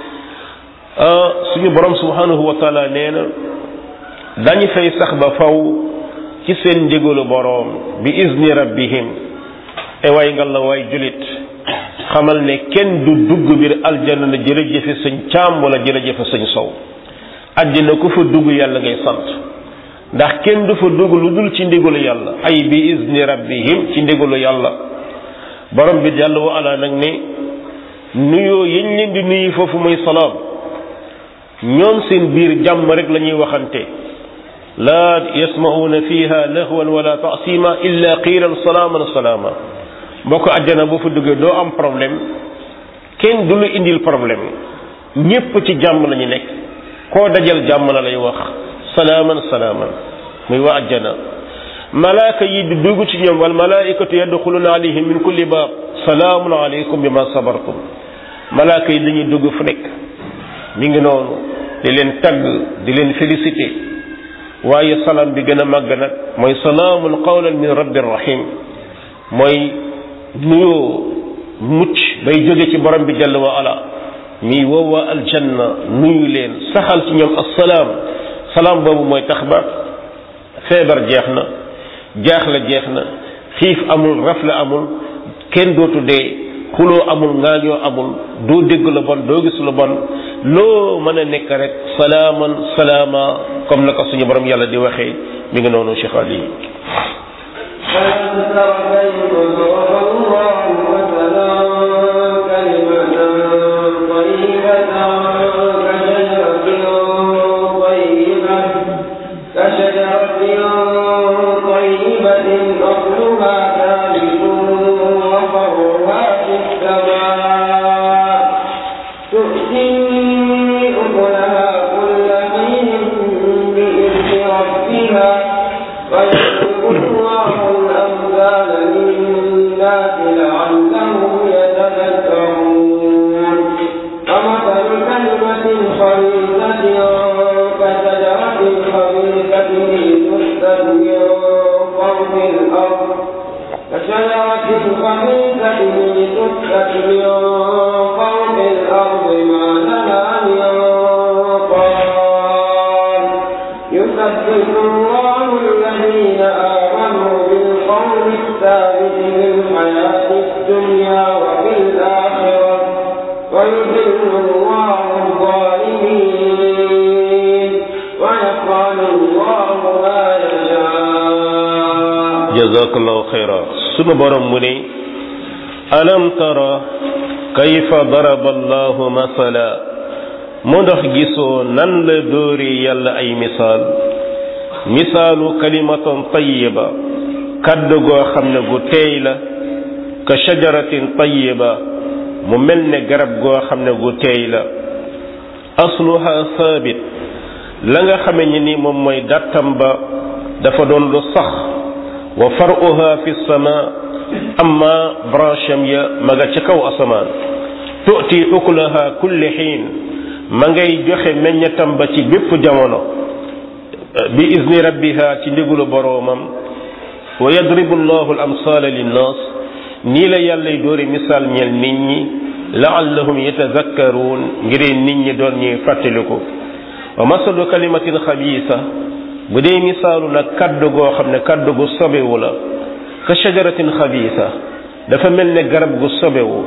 suñu borom subhanahu wa taala nee na dañu fay sax ba faw ci seen ndigalu boroom bi izni rabbihim e waay nga la waay julit xamal ne kenn du dugg biir aljanna na jërëjëfe sëñ caam wala jërëjëfe sëñ sow àddina ku fa dugg yàlla ngay sant ndax kenn du fa dugg lu dul ci ndigalu yàlla ay bi izni rabbihim ci ndigalu yàlla borom bi jàll wa ala nag ne nuyoo yiñ leen di nuyu foofu mooy salaam ñoom seen biir jàmm rek la ñuy waxante laa yasma'una fiha lahwan wala ta'sima illa qiilan salaaman salaama mbokk àjjana boo fa duggee doo am problème kenn du lu indil problème ñépp ci jàmm la ñu nekk koo dajal jàmm la lay wax salaaman salaaman muy waa àjjana malaaka yi di dugg ci ñoom wal malaikatu yadxuluna alayhim min kulli baab salaamun alaykum bima sabartum malaaka yi dañuy dugg fu nekk mi ngi noonu di leen tagg di leen félicité waaye salaam bi gën a màgg nag mooy salaamun qawlan min rabbir rahim mooy nuyoo mucc bay jóge ci borom bi jalla wa ala mi woowaa aljanna nuyu leen saxal ci ñoom assalaam salaam boobu mooy tax ba feebar jeex na jaaxle jeex na xiif amul rafle amul kenn dootu dee xuloo amul ngaañoo amul doo dégg lu bon doo gis lu bon loo mën a nekk rek salaaman salaama comme na ko suñu borom yàlla di waxee mi ngi noonu Cheikh Ali jazakallahu xayra sunu borom mu ne alam tara kayfa daraba allahu masala mu ndax gisoo nan la dóori yàlla ay misaal misaalu kalimatan tayyiba kaddu goo xam ne gu teey la ka shajaratin tayyiba mu mel ne garab goo xam ne gu teey la asluha saabit la nga xame ni ni moom mooy dàttam ba dafa doon lu sax wa faruha fi sama amma branche am ya ma nga ca kaw asamaan tu'ti ukulaha kulli xiin ma ngay joxe meññatam ba ci bépp jamono bi izni rabbiha ci ndigulu boroomam wa yadribu llahu al amsala linnas nii la yàllay doori misaal ñel nit ñi laallahum yatazakkaruun ngir nit ñi doon ñuy fàttaliku wa masalu kalimatin xabiisa bu dee misaalu nag kaddu goo xam ne kaddu gu sobewu la ka shajaratin xabiisa dafa mel ne garab gu sobewu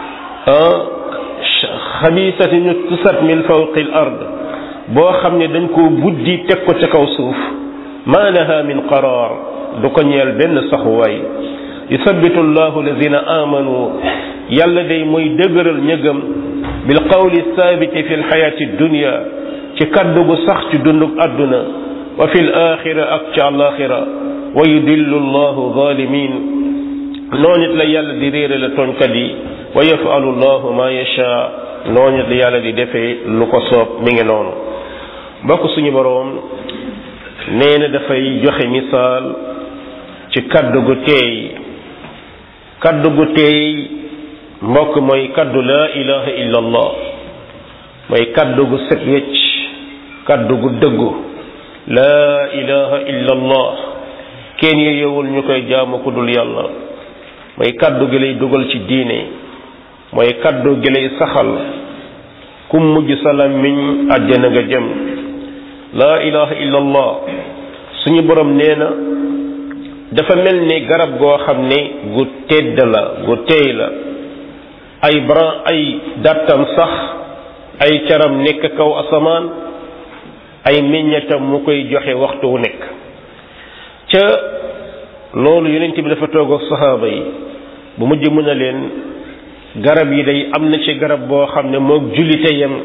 xabiisatin tusat min fawqi al ard boo xam ne dañ koo buddi teg ko ca kaw suuf ma laha min qaraar du ko ñeel benn saxuwaay yusabbitu llahu alladina amanu yàlla day mooy dëgëral ñëgam bil qawli thabiti fi lxayaati dunya ci kaddu gu sax ci dundug àdduna wa fi l axira ak ci àlaxira wa yudillu llahu zalimin noonu it la yàlla di réere la tooñkat yi wa yafalu llahu ma yasha noonu it la yàlla di defee lu ko soob mi ngi noonu mbokk suñu boroom nee na dafay joxe misaal ci kaddu gu teey kaddu gu teey mbokk mooy kaddu laa ilaha illa allah mooy kaddu gu set wecc kaddu gu dëggu laa ilaha illa allah kenn yeyewul ñu koy jaamu ku dul yàlla mooy kaddu gi lay dugal ci diine mooy kaddu gi lay saxal ku mujj sa làmmiñ àjjana nga jëm laa ilaha illa allah suñu borom nee na dafa mel ni garab goo xam ne gu tedd la gu teey la ay bran ay dàttam sax ay caram nekk kaw asamaan ay meññatam mu koy joxe waxtu wu nekk ca loolu yonent bi dafa toog ak saxaaba yi bu mujj mën a leen garab yi day am na ci garab boo xam ne moog jullite yem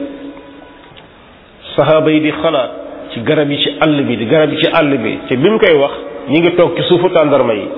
saxaaba yi di xalaat ci garab yi ci àll bi di garab yi ci àll bi te bi mu koy wax ñi ngi toog ci suufu tàndarma yi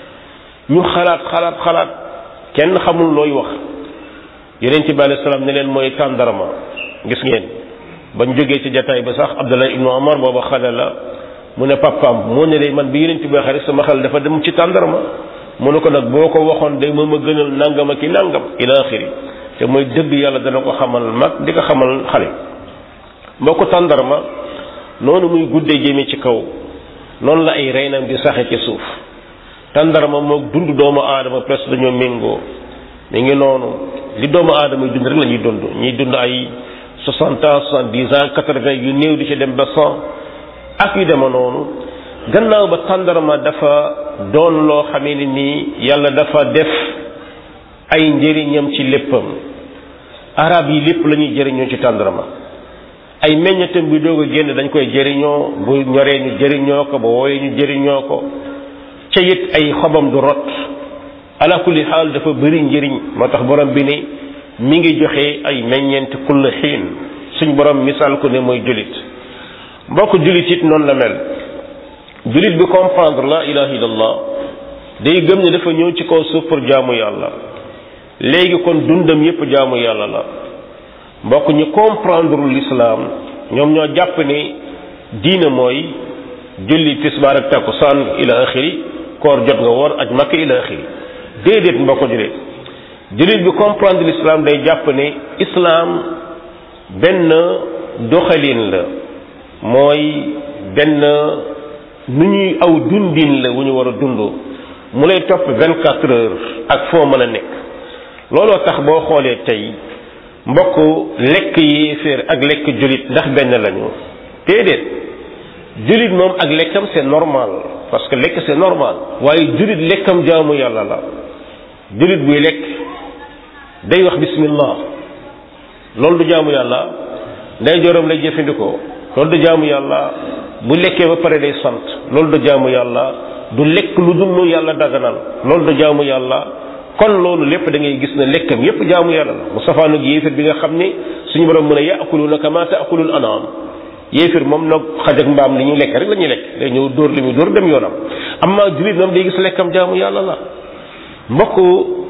ñu xalaat xalaat xalaat kenn xamul looy wax yonent bi alayhi salaam ne leen mooy tàndarma gis ngeen bañ jógee ci jataay ba sax Abdullah ibnu Omar booba xale la mu ne papaam moo ne lay man bi yonent bi waxee rek sama xel dafa dem ci tàndarma mu ne ko nag boo ko waxoon day moom a gënal nangam ak i nangam ila axiri te mooy dëgg yàlla dana ko xamal mag di ko xamal xale moo ko tàndarma noonu muy guddee jëmee ci kaw noonu la ay reynam di saxe ci suuf tàndarma moog dund doomu aadama presque dañoo méngoo mi ngi noonu li doomu aadama yi dund rek la ñuy dund ñuy dund ay soixante ans soixante-dix ans quatre-vingts yu néew di ci dem ba cent ak yu dema noonu gannaaw ba tàndarma dafa doon loo xamee ne nii yàlla dafa def ay njëriñam ci léppam arab yi lépp la ñuy jëriñoo ci tàndarma ay meññatam bi doog a génn dañ koy jëriñoo bu ñoree ñu jëriñoo ko ba wooyee ñu jëriñoo ko ca it ay xobam du rot ala kulli xaal dafa bëri njëriñ moo tax borom bi ne mi ngi joxe ay meññeent kull xiin suñ borom misaal ko ne mooy julit mbokk julit it noonu la mel julit bi comprendre la ilaha illallah day gëm ne dafa ñëw ci kaw suuf pour jaamu yàlla léegi kon dundam yépp jaamu yàlla la mbokk ñu comprendre l'islam ñoom ñoo jàpp ne diina mooy julli tisbaar ak takkusaan ila axiri koor jot nga woor aj makka ila axiri déedéet mbokk julit julit bi comprendre l'islam day jàpp ne islam benn doxalin la mooy benn nu ñuy aw dundin la wu ñu war a dund mu lay topp vingt-quatre heures ak foo mën a nekk looloo tax boo xoolee tey mbokk lekk yéeféer ak lekk julit ndax benn lañu déedéet julit moom ak lekkam c'est normal parce que lekk c'est normal waaye julit lekkam jaamu yàlla la julit buy lekk day wax bismillah loolu du jaamu yàlla nday jorom lay jëfandikoo loolu du jaamu yàlla bu lekkee ba pare day sant loolu du jaamu yàlla du lekk lu dul lu yàlla daganal loolu du jaamu yàlla kon loolu lépp da ngay gis ne lekkam yépp jaamu yàlla la mu safaanug yéefir bi nga xam ne suñu borom mën a yaakuluna kama taakulul anam yéefir moom nag xaj ak mbaam li ñuy lekk rek la ñuy lekk day ñëw dóor li muy dóor dem yoonam amma julit moom day gis lekkam jaamu yàlla la mbokk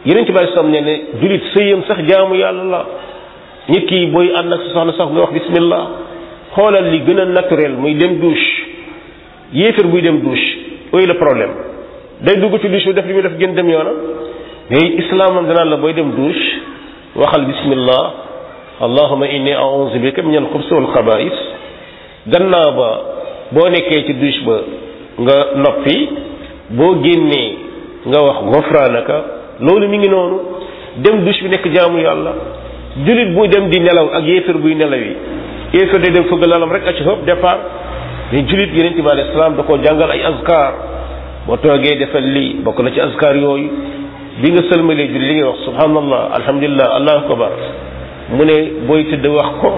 yeneen ci bàyyi sam ne ne julit sëyam sax jaamu yàlla la nit ki booy ànd ak sa soxna sax nga wax bismillah xoolal li gën a naturel muy dem douche yéefar buy dem douche ooy le problème day dugg ci douche bi def li muy def gën dem yoona mais islam am danaan la booy dem douche waxal bismillah allahumma inni a'udhu bika min al-khubuthi wal khaba'ith gannaaw ba boo nekkee ci douche ba nga noppi boo génnee nga wax ghufranaka loolu mi ngi noonu dem douche bi nekk jaamu yàlla julit buy dem di nelaw ak yéefar buy nelaw yi yéefar day dem fëgg lalam rek a ci hop départ mais julit yeneen bi alayhi salaam da koo jàngal ay azkar boo toogee defal lii bokk na ci azkar yooyu bi nga sëlmalee julli li ngay wax subhanallah alhamdulillah allahu akbar mu ne booy tëdd wax ko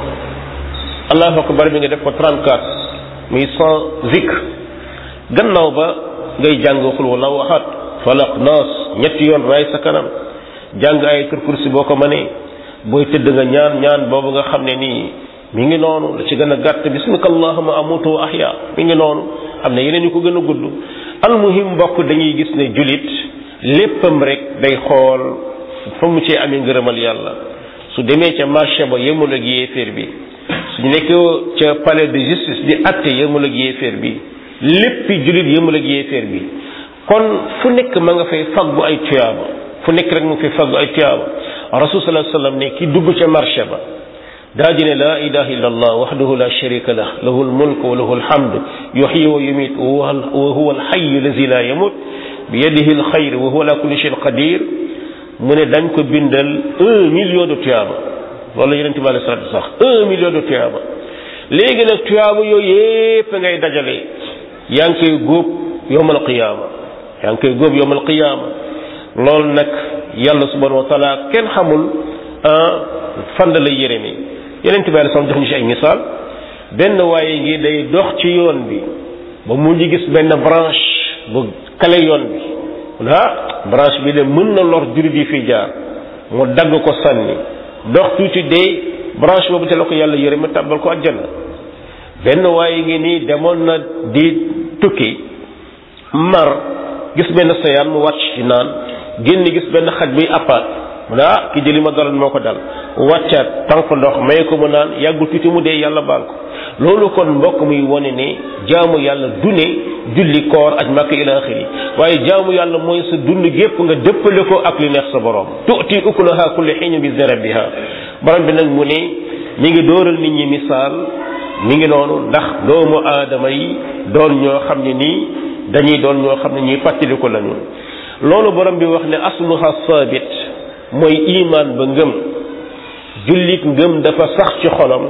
allahu akbar bi nga def ko trente-quatre muy cent zikr gannaaw ba ngay jàng xul wallahu ahad falaq naas ñetti yoon raay sa kanam jàng ayatul kursi boo ko mënee booy tëdd nga ñaan ñaan boobu nga xam ne nii mi ngi noonu la ci gën a gàtt bismika allahumma amutu wa ahya mi ngi noonu am na yeneen yu ko gën a gudd almuhim mbokk dañuy gis ne julit léppam rek day xool fa mu cee amee ngërëmal yàlla su demee ca marché ba yemul ak yéeféer bi suñu nekkee ca palais de justice di atte yemul ak yéeféer bi léppi julit yemul ak yéeféer bi kon fu nekk ma nga fay faggu ay tuyaaba fu nekk rek mu fay faggu ay tuyaaba rasul sallallahu alayhi wasallam ne ki dugg ca marché ba daa di ne laa ilaha illa allah wahdahu la sharika lah lahu almulk wa lahu alhamd yuhyi wa yumiit wa huwa alhayyu allazi la yamut bi yadihi alxayr wa huwa ala kulli shay'in qadir mu ne dañ ko bindal un million de tuyaaba loolu yonent bi alayhi salaatu sax un million de tuyaaba léegi nag tuyaaba yooyu yépp ngay dajale yaa ngi koy góob yawmal qiyaama yaa ngi koy góob yawmal qiyaama loolu nag yàlla subhanahu wa taala kenn xamul fan la lay yërëmee yonent bi alayhi salaam jox ñu ci ay misaal benn waaye ngi day dox ci yoon bi ba mu ngi gis benn branche bu kale yoon bi ah branche bi de mën na lor jurit yi fi jaar mu dagg ko sànni dox tuuti dee branche boobu te la ko yàlla yërëme tàbbal ko àjjana benn waaye ngi nii demoon na di tukki mar gis benn sayaan mu wàcc ci naan génn gis benn xaj buy appaat mu ne ah ki jëli ma daloon moo ko dal wàccaat tànk ndox may ko mu naan yàggul tuuti mu dee yàlla baal ko loolu kon mbokk muy wone ne jaamu yàlla du ne julli koor aj makka ila axiri waaye jaamu yàlla mooy sa dund gépp nga dëppale ko ak li neex sa borom tuuti ukulaha kulli xiin bi rabbiha borom bi nag mu ne mi ngi dóoral nit ñi misaal mi ngi noonu ndax doomu aadama yi doon ñoo xam ne nii dañuy doon ñoo xam ne ñuy fàttaliku lañu loolu borom bi wax ne asluha sabit mooy iman ba ngëm jullit ngëm dafa sax ci xolam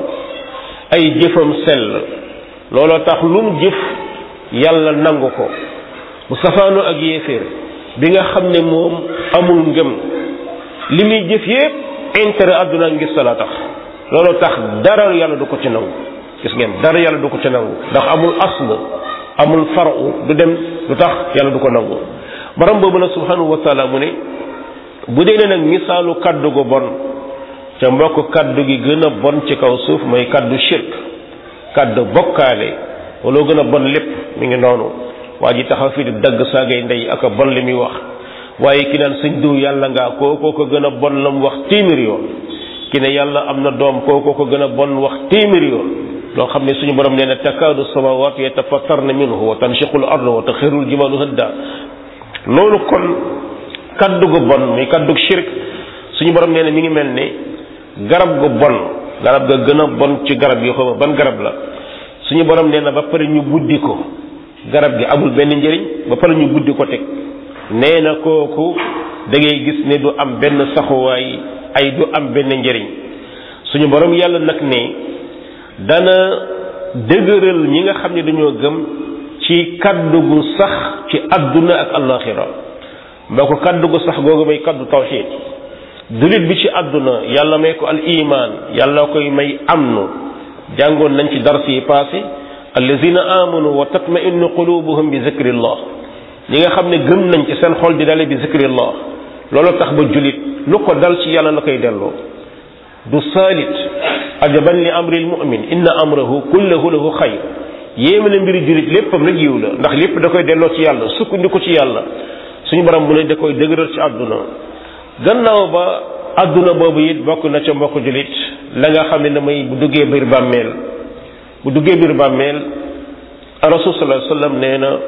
ay jëfam sell looloo tax lum jëf yàlla nangu ko bu safaanoo ak yéeféer bi nga xam ne moom amul ngëm li muy jëf yépp intérêt àdduna ngir sala tax looloo tax dara yàlla du ko ci nangu gis ngeen dara yàlla du ko ci nangu ndax amul asl amul faru du dem lu tax yàlla du ko nangu borom boobu nag subhanahu wa taala mu ne bu dee ne nag misaalu kaddu gu bon ca mbokk kaddu gi gën a bon ci kaw suuf mooy kaddu shirk kaddu bokkaale wala gën a bon lépp mi ngi noonu waa ji taxaw fii di dagg saagay ndey ak a bon li muy wax waaye ki naan sëñ diw yàlla ngaa kookoo ko gën a bon la mu wax téeméer yoon ki ne yàlla am na doom kookoo ko gën a bon wax téeméer yoon loo xam ne suñu borom nee na takaadu samaawaatu yatafattarna minhu wa tanshiqul ardu wa taxirul jibaalu hadda loolu kon kaddu gu bon muy kaddu shirk suñu borom nee na mi ngi mel ne garab gu bon garab ga gën a bon ci garab yi xaw ban garab la suñu borom nee na ba pare ñu buddi ko garab gi amul benn njëriñ ba pare ñu buddi ko teg nee na kooku da ngay gis ne du am benn saxuwaay ay du am benn njëriñ suñu borom yàlla nag ne dana dëgëral ñi nga xam ne dañoo gëm ci kaddu gu sax ci adduna ak alaxira mbaa ko kaddu gu sax googu may kaddu tawxiid dulit bi ci adduna yàlla may ko al iman yàlla koy may amnu jàngoon nañ ci dars yi passé allazina amanu wa tatma'innu qulubuhum bi zikrillah ñi nga xam ne gëm nañ ci seen xol di dale bi zikrillah loolu tax ba julit lu ko dal ci yàlla la koy delloo du saalit ajaban li amril mu'min inna amrahu kullahu lahu xayr yéema na mbiri julit léppam rek yiw la ndax lépp da koy delloo ci yàlla sukkandiku ci yàlla suñu borom mu ne da koy dëgëral ci àdduna gannaaw ba adduna boobu it bokk na ca mbokk julit la nga xam ne ne may bu duggee biir bàmmeel bu duggee biir bàmmeel rasul sallallahu alayhi wasallam nee na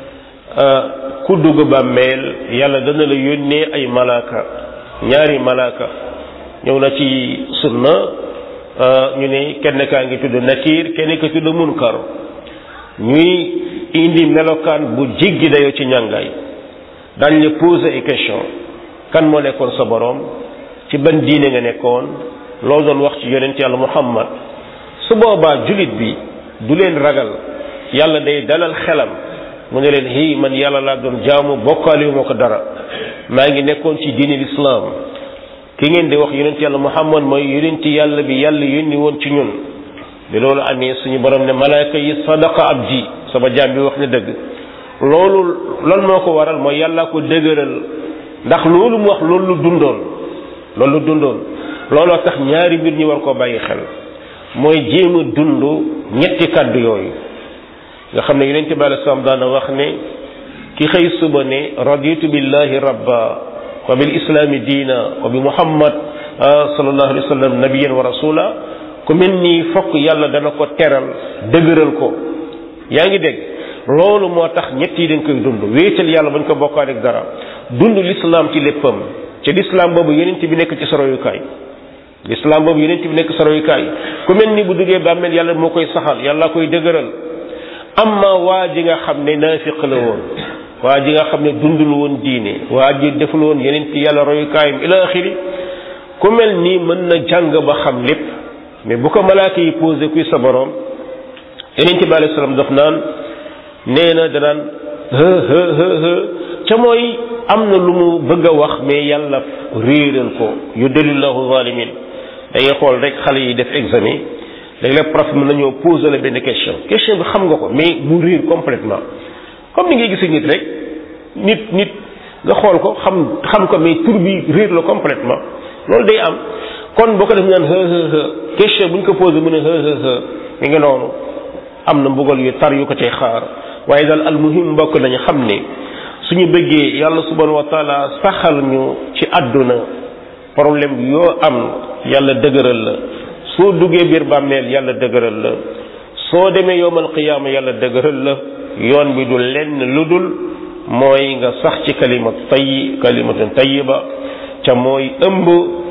ku dugg bàmmeel yàlla dana la yónnee ay malaaka ñaari malaaka ñëw na ci sunna ñu ne kenn kaa ngi tudd Nakiir kenn ka tudd Munkar ñuy indi melokaan bu jéggi dayoo ci ñàngaay dañ la poser ay question kan moo nekkoon sa boroom ci ban diine nga nekkoon loo doon wax ci yonent yàlla Muhammad su boobaa julit bi du leen ragal yàlla day dalal xelam mu ne leen hi man yàlla laa doon jaamu bokkaale moo ko dara maa ngi nekkoon ci diine l'islam ki ngeen di wax yonent yàlla Muhammad mooy yonent yàlla bi yàlla yónni woon ci ñun bi loolu amee suñu borom ne malaaka yi sadaqa abdi sama jaam bi wax ne dëgg loolu lan moo ko waral mooy yàlla ko dëgëral ndax loolu mu wax loolu lu dundoon loolu lu dundoon looloo tax ñaari mbir ñu war koo bàyyi xel mooy jéem a dund ñetti kàddu yooyu nga xam ne yonent bi alayhi salaam daana wax ne ki xëy suba ne raditu billahi rabba wa bil islami diina wa bi muhammad sallallahu alayhi wa sallam nabiyan wa rasula ku mel nii fokk yàlla dana ko teral dëgëral ko yaa ngi dégg loolu moo tax ñett yi dañ koy dund wéetal yàlla bañ ko bokkaale ak dara dund l'islam ci léppam ci l'islam boobu yonent bi nekk ci soroyukaay l'islam boobu yonent bi nekk soroyukaay ku mel ni bu duggee bàmmeel yàlla moo koy saxal yàlla koy dëgëral amma waa ji nga xam ne naafiq la woon waa ji nga xam ne dundul woon diine waa ji deful woon yonent yàlla royukaayam ila axiri ku mel nii mën na jàng ba xam lépp mais bu ko malaaka yi posé kuy sa borom yonent bi alayhi salaam daf naan nee na danaan hë hë hë hë ca mooy am na lu mu bëgg a wax mais yàlla réeral ko yudillillahu zalimin dangay xool rek xale yi def examen léeg-léeg prof mën nañoo posé la benn question question bi xam nga ko mais mu réer complètement comme ni ngay gis nit rek nit nit nga xool ko xam xam ko mais tur bi réer la complètement loolu day am kon boo ko def naan hë hë hë question bu ñu ko posé mu ne hë hë hë mi nga noonu am na mbugal yu tar yu ko cay xaar waaye daal almuhim mbokk nañu xam ne suñu bëggee yàlla subhanahu wa taala saxal ñu ci àdduna problème yoo am yàlla dëgëral la soo duggee biir bàmmeel yàlla dëgëral la soo demee yowmal qiyaama yàlla dëgëral la yoon bi du lenn lu dul mooy nga sax ci kalimat tay kalimatun tayyiba ca mooy ëmb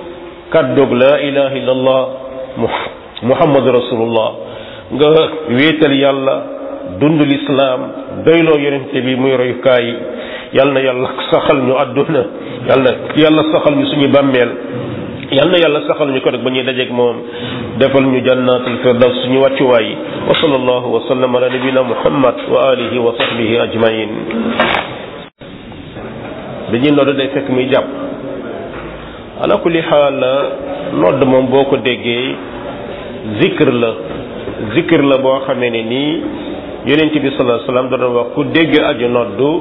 kàddug la ilaha illallah muhammad rasulullah nga wéetal yàlla dund lislaam doyloo yonente bi muy royukaay yal na yàlla saxal ñu àdduna yal na yàlla saxal ñu suñu bàmmeel yal na yàlla saxal ñu ko rek ba ñuy dajeeg moom defal ñu jannatul firdaws suñu wàccuwaay wa sallallahu wa sallam ala nabina muhammad wa alihi wa sahbihi ajmain dañuy nodd day fekk muy jàpp ala kulli xaal nodd moom boo ko déggee zikr la zikr la boo xamee ne nii yonent bi sallallahu alayhi wasallam doon wax ku dégg aju noddu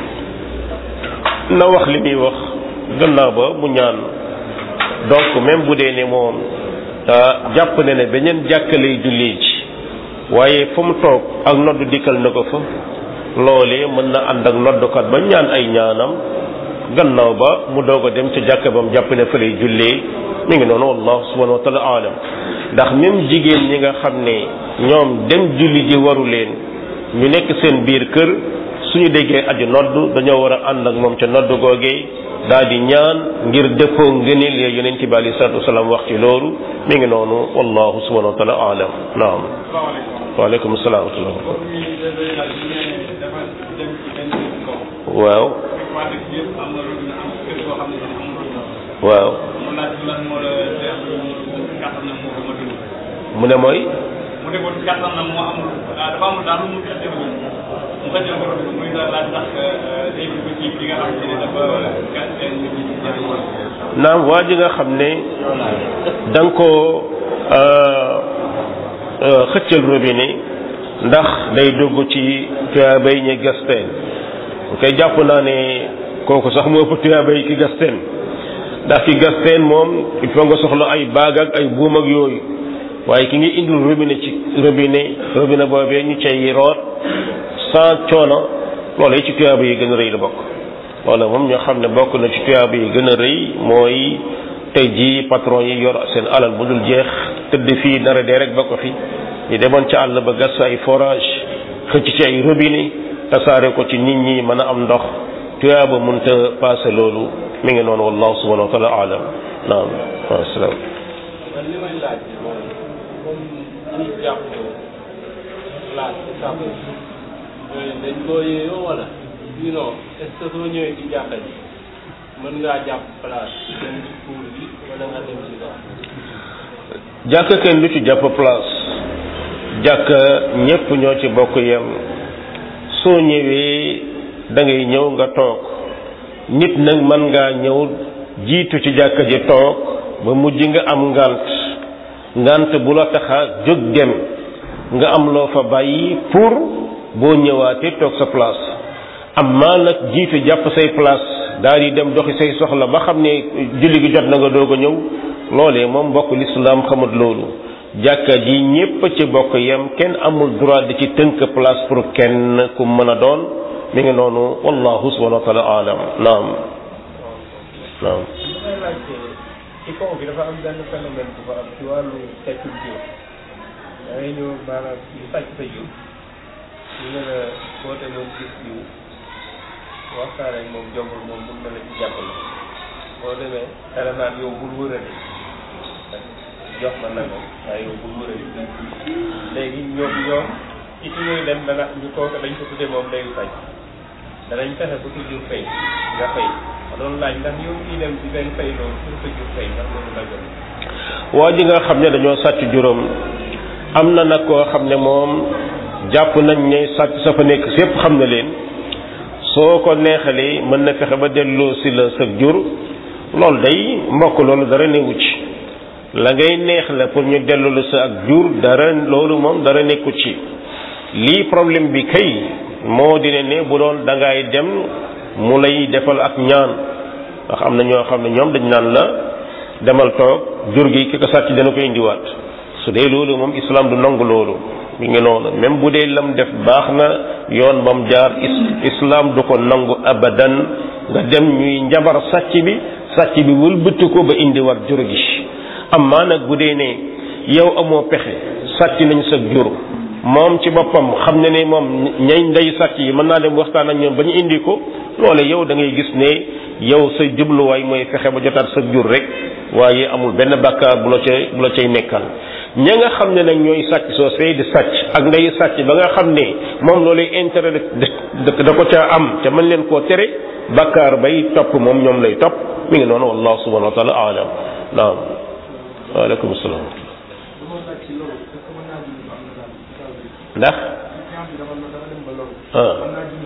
na wax li muy wax gannaaw ba mu ñaan donc même bu dee ne moom jàpp ne ne beneen jàkka lay julli ji waaye fu mu toog ak noddu dikkal na ko fa loolee mën na ànd ak noddukat ba ñaan ay ñaanam gannaaw ba mu doog a dem ca jàkka ba mu jàpp ne fa lay jullee mi ngi noonu wallahu subhanahu wa taala alam ndax même jigéen ñi nga xam ne ñoom dem julli ji waru leen ñu nekk seen biir kër suñu déggee aju nodd dañoo war a ànd ak moom ca nodd googee daal di ñaan ngir dëppoo ngëneel ya yonent bi alayhi salaatu wasalaam wax ci loolu mi ngi noonu wallahu subhanahu wa taala alam naam waaleykum salaam wa rahmatullah waaw waaw mu ne mooy mu ne ko kattan na moo amul dafa amul daal lu mu xëcc ko mu xëcc ko muy laaj ndax day ko ci li nga xam ne dafa naam waa ji nga xam ne da nga koo xëccal robinet ndax day dugg ci tuyaabay ñi gasteen bu koy jàpp naa ne kooku sax moo ëpp tuyaabay ki gasteen ndax ki gasteen moom il faut nga soxla ay baag ak ay buum ak yooyu waaye ki ngi indil robinet ci robinet robinet boobee ñu cay root sans coono loolu ci tuyaaba yi gën a rëy la bokk wala moom ñoo xam ne bokk na ci tuyaaba yi gën a rëy mooy tey jii patron yi yor seen alal bu dul jeex tëdd fii dara dee rek ba ko fi ñu demoon ci àll ba gas ay forage xëcc ci ay robinet tasaare ko ci nit ñi mën a am ndox tuyaaba mënta passé loolu mi ngi noonu wallahu subhanahu wa taala alam naam wa salaam. man li may laaj mooy comme ñi jàpp laaj sàmm dañ koo yéeyoo wala sinon est-ce que soo ñëwee ci jàkka ji mën ngaa jàpp place dem ci cour bi wala nga dem ci daal. jàkka kenn lu ci jàpp place jàkka ñépp ñoo ci bokk yem soo ñëwee da ngay ñëw nga toog nit nag mën ngaa ñëw jiitu ci jàkka ji toog ba mujj nga am ngant ngant bu la taxa jóg dem nga am loo fa bàyyi pour boo ñëwaatee toog sa place amma nag jiitu jàpp say place daal di dem doxi say soxla ba xam ne julli gi jot na nga doog a ñëw loolee moom mbokk lislaam xamut loolu jàkka ji ñépp ci bokk yem kenn amul droit di ci tënk place pour kenn ku mën a doon mi ngi noonu wallahu subhanahu wa taala alam naam naam damay laajte ci kaw bi dafa am benn phénomène bu fa am ci wàllu teccum jur da ngay ñëw maanaam ñu sàcc sa jur ñu ne la boo demoon gis jiw waxtaan ak moom jombul moom mun na la ci jàppale boo demee dara naan yow bul wërale jox ma nangam waaye yow bul wërale léegi ñoom ñoom ci ci muy dem dana ñu kooku dañ ko tuddee moom dayu sàcc danañ fexe ba sa jur fay nga fay ma doon laaj ndax yow kii dem di leen fay loolu pour sa jur fay ndax loolu la gën. waa ji nga xam ne dañoo sàcc juróom am na nag koo xam ne moom jàpp nañ ne sàcc sa fa nekk sépp xam na leen soo ko neexalee mën na fexe ba delloo si la sa jur loolu day mbokk loolu dara newu ci la ngay neex la pour ñu delloo la sa ak jur dara loolu moom dara nekku ci lii problème bi kay moo di ne bu doon da ngay dem mu lay defal ak ñaan ndax am na ñoo xam ne ñoom dañ naan la demal toog jur gi ki ko sàcc dana ko indiwaat su dee loolu moom islam du nangu loolu mi ngi noonu même bu dee lam def baax na yoon ba mu jaar islam du ko nangu abadan nga dem ñuy njabar sàcc bi sàcc bi wëlbati ko ba indiwaat jur gi amma nag bu dee ne yow amoo pexe sàcc nañ sa jur moom ci boppam xam ne ne moom ñay ndey sàcc yi mën naa dem waxtaan ak ñoom ba ñu indi ko loole yow da ngay gis ne yow sa jubluwaay mooy fexe ba jotaat sa jur rek waaye amul benn bàkkaar bu la cay bu la cay nekkal ña nga xam ne nag ñooy sàcc soo say di sàcc ak ndey sàcc ba nga xam ne moom loolu intérêt da ko ca am te mën leen koo tere bàkkaar bay topp moom ñoom lay topp mi ngi noonu wallahu subhanahu wa taala alam naam waaleykum salaam ndax ah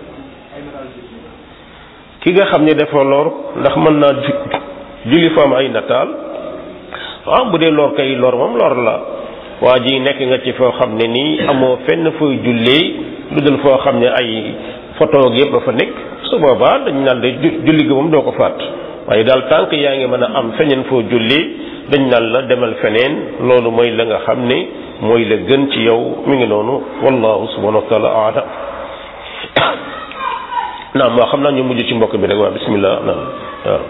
ki nga xam ne dafa lor ndax mën naa julli fa am ay nataal waaw bu dee lor kay lor moom lor la waa ji nekk nga ci foo xam ne nii amoo fenn fooy jullee lu dul foo xam ne ay photo yëpp dafa nekk su boobaa dañ naan de julli gi moom doo ko faat waaye daal tànk yaa ngi mën a am feneen foo jullee dañ naan la demal feneen loolu mooy la nga xam ne mooy la gën ci yow mi ngi noonu wallahu subhanahu wa taala a'lam naam waaw xam naa ñu mujj ci mbokk bi rek waa bismillah naam waaw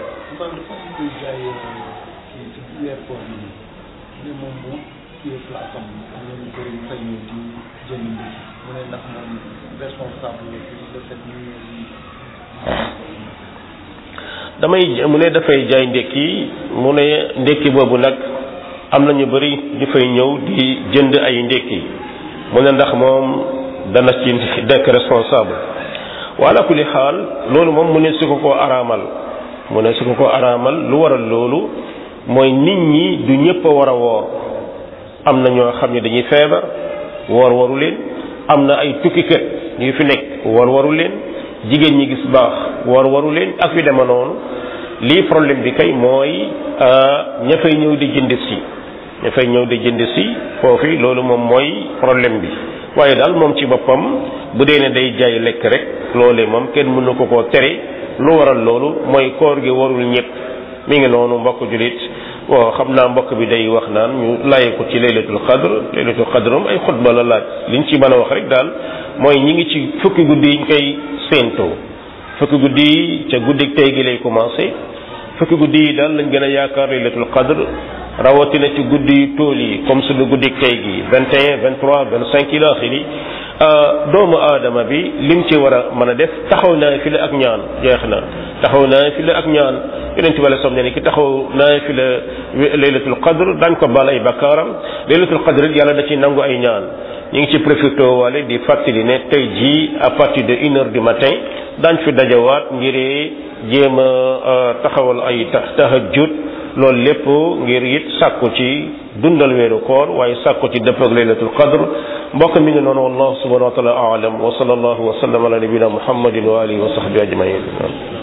damay mu ne dafay jaay ndekki mu ne ndekki boobu nag am na ñu bari di fay ñëw di jënd ay ndekki mu ne ndax moom dana ci nekk responsable wala kulli xaal loolu moom mu ne su ko koo araamal mu ne su ko koo araamal lu waral loolu mooy nit ñi du ñëpp a war a woor am na ñoo xam ne dañuy feebar woor waru leen am na ay tukkikat yu fi nekk woor waru leen jigéen ñi gis baax woor waru leen ak yu dema noonu lii problème bi kay mooy ña fay ñëw di jënd si ña fay ñëw di jënd si foofu loolu moom mooy problème bi waaye daal moom ci boppam bu dee ne day jaay lekk rek loolee moom kenn mënu ko koo tere lu waral loolu mooy koor gi warul ñëpp mi ngi noonu mbokk julit waaw xam naa mbokk bi day wax naan ñu laye ko ci laylatul qadr laylatul qadr moom ay xutba la laaj liñ ci mën a wax rek daal mooy ñi ngi ci fukki guddi yi ñu koy séentoo fukki guddi yi ca guddik tey gi lay commencé fukki guddi yi daal lañ gën a yaakaar laylatul qadr rawatina ci guddi yu tool yi comme suñu guddik tey gi vingt et un vingt-trois vingt-cinq ila axiri doomu aadama bi lim ci war a mën a def taxaw naa fi la ak ñaan jeex na taxaw naa fi la ak ñaan yonent bi som ne ni ki taxaw naa fi la laylatul qadr dañ ko baal ay bakkaaram laylatul qadr yàlla da ci nangu ay ñaan ñu ngi ci profité wala di fàttali ne tey jii à partir de une heure du matin daañ fi dajawaat ngir jéem a taxawal ay tahajjud loolu lépp ngir it sàkku ci dundal weeru koor waaye sàkku ci dëpp ak laylatul qadr mbokk mi ngi noonu wallahu subhanahu wa taala aalam wa sallallahu wa sallam ala nabina muhammadin wa alihi wa sahbihi ajmain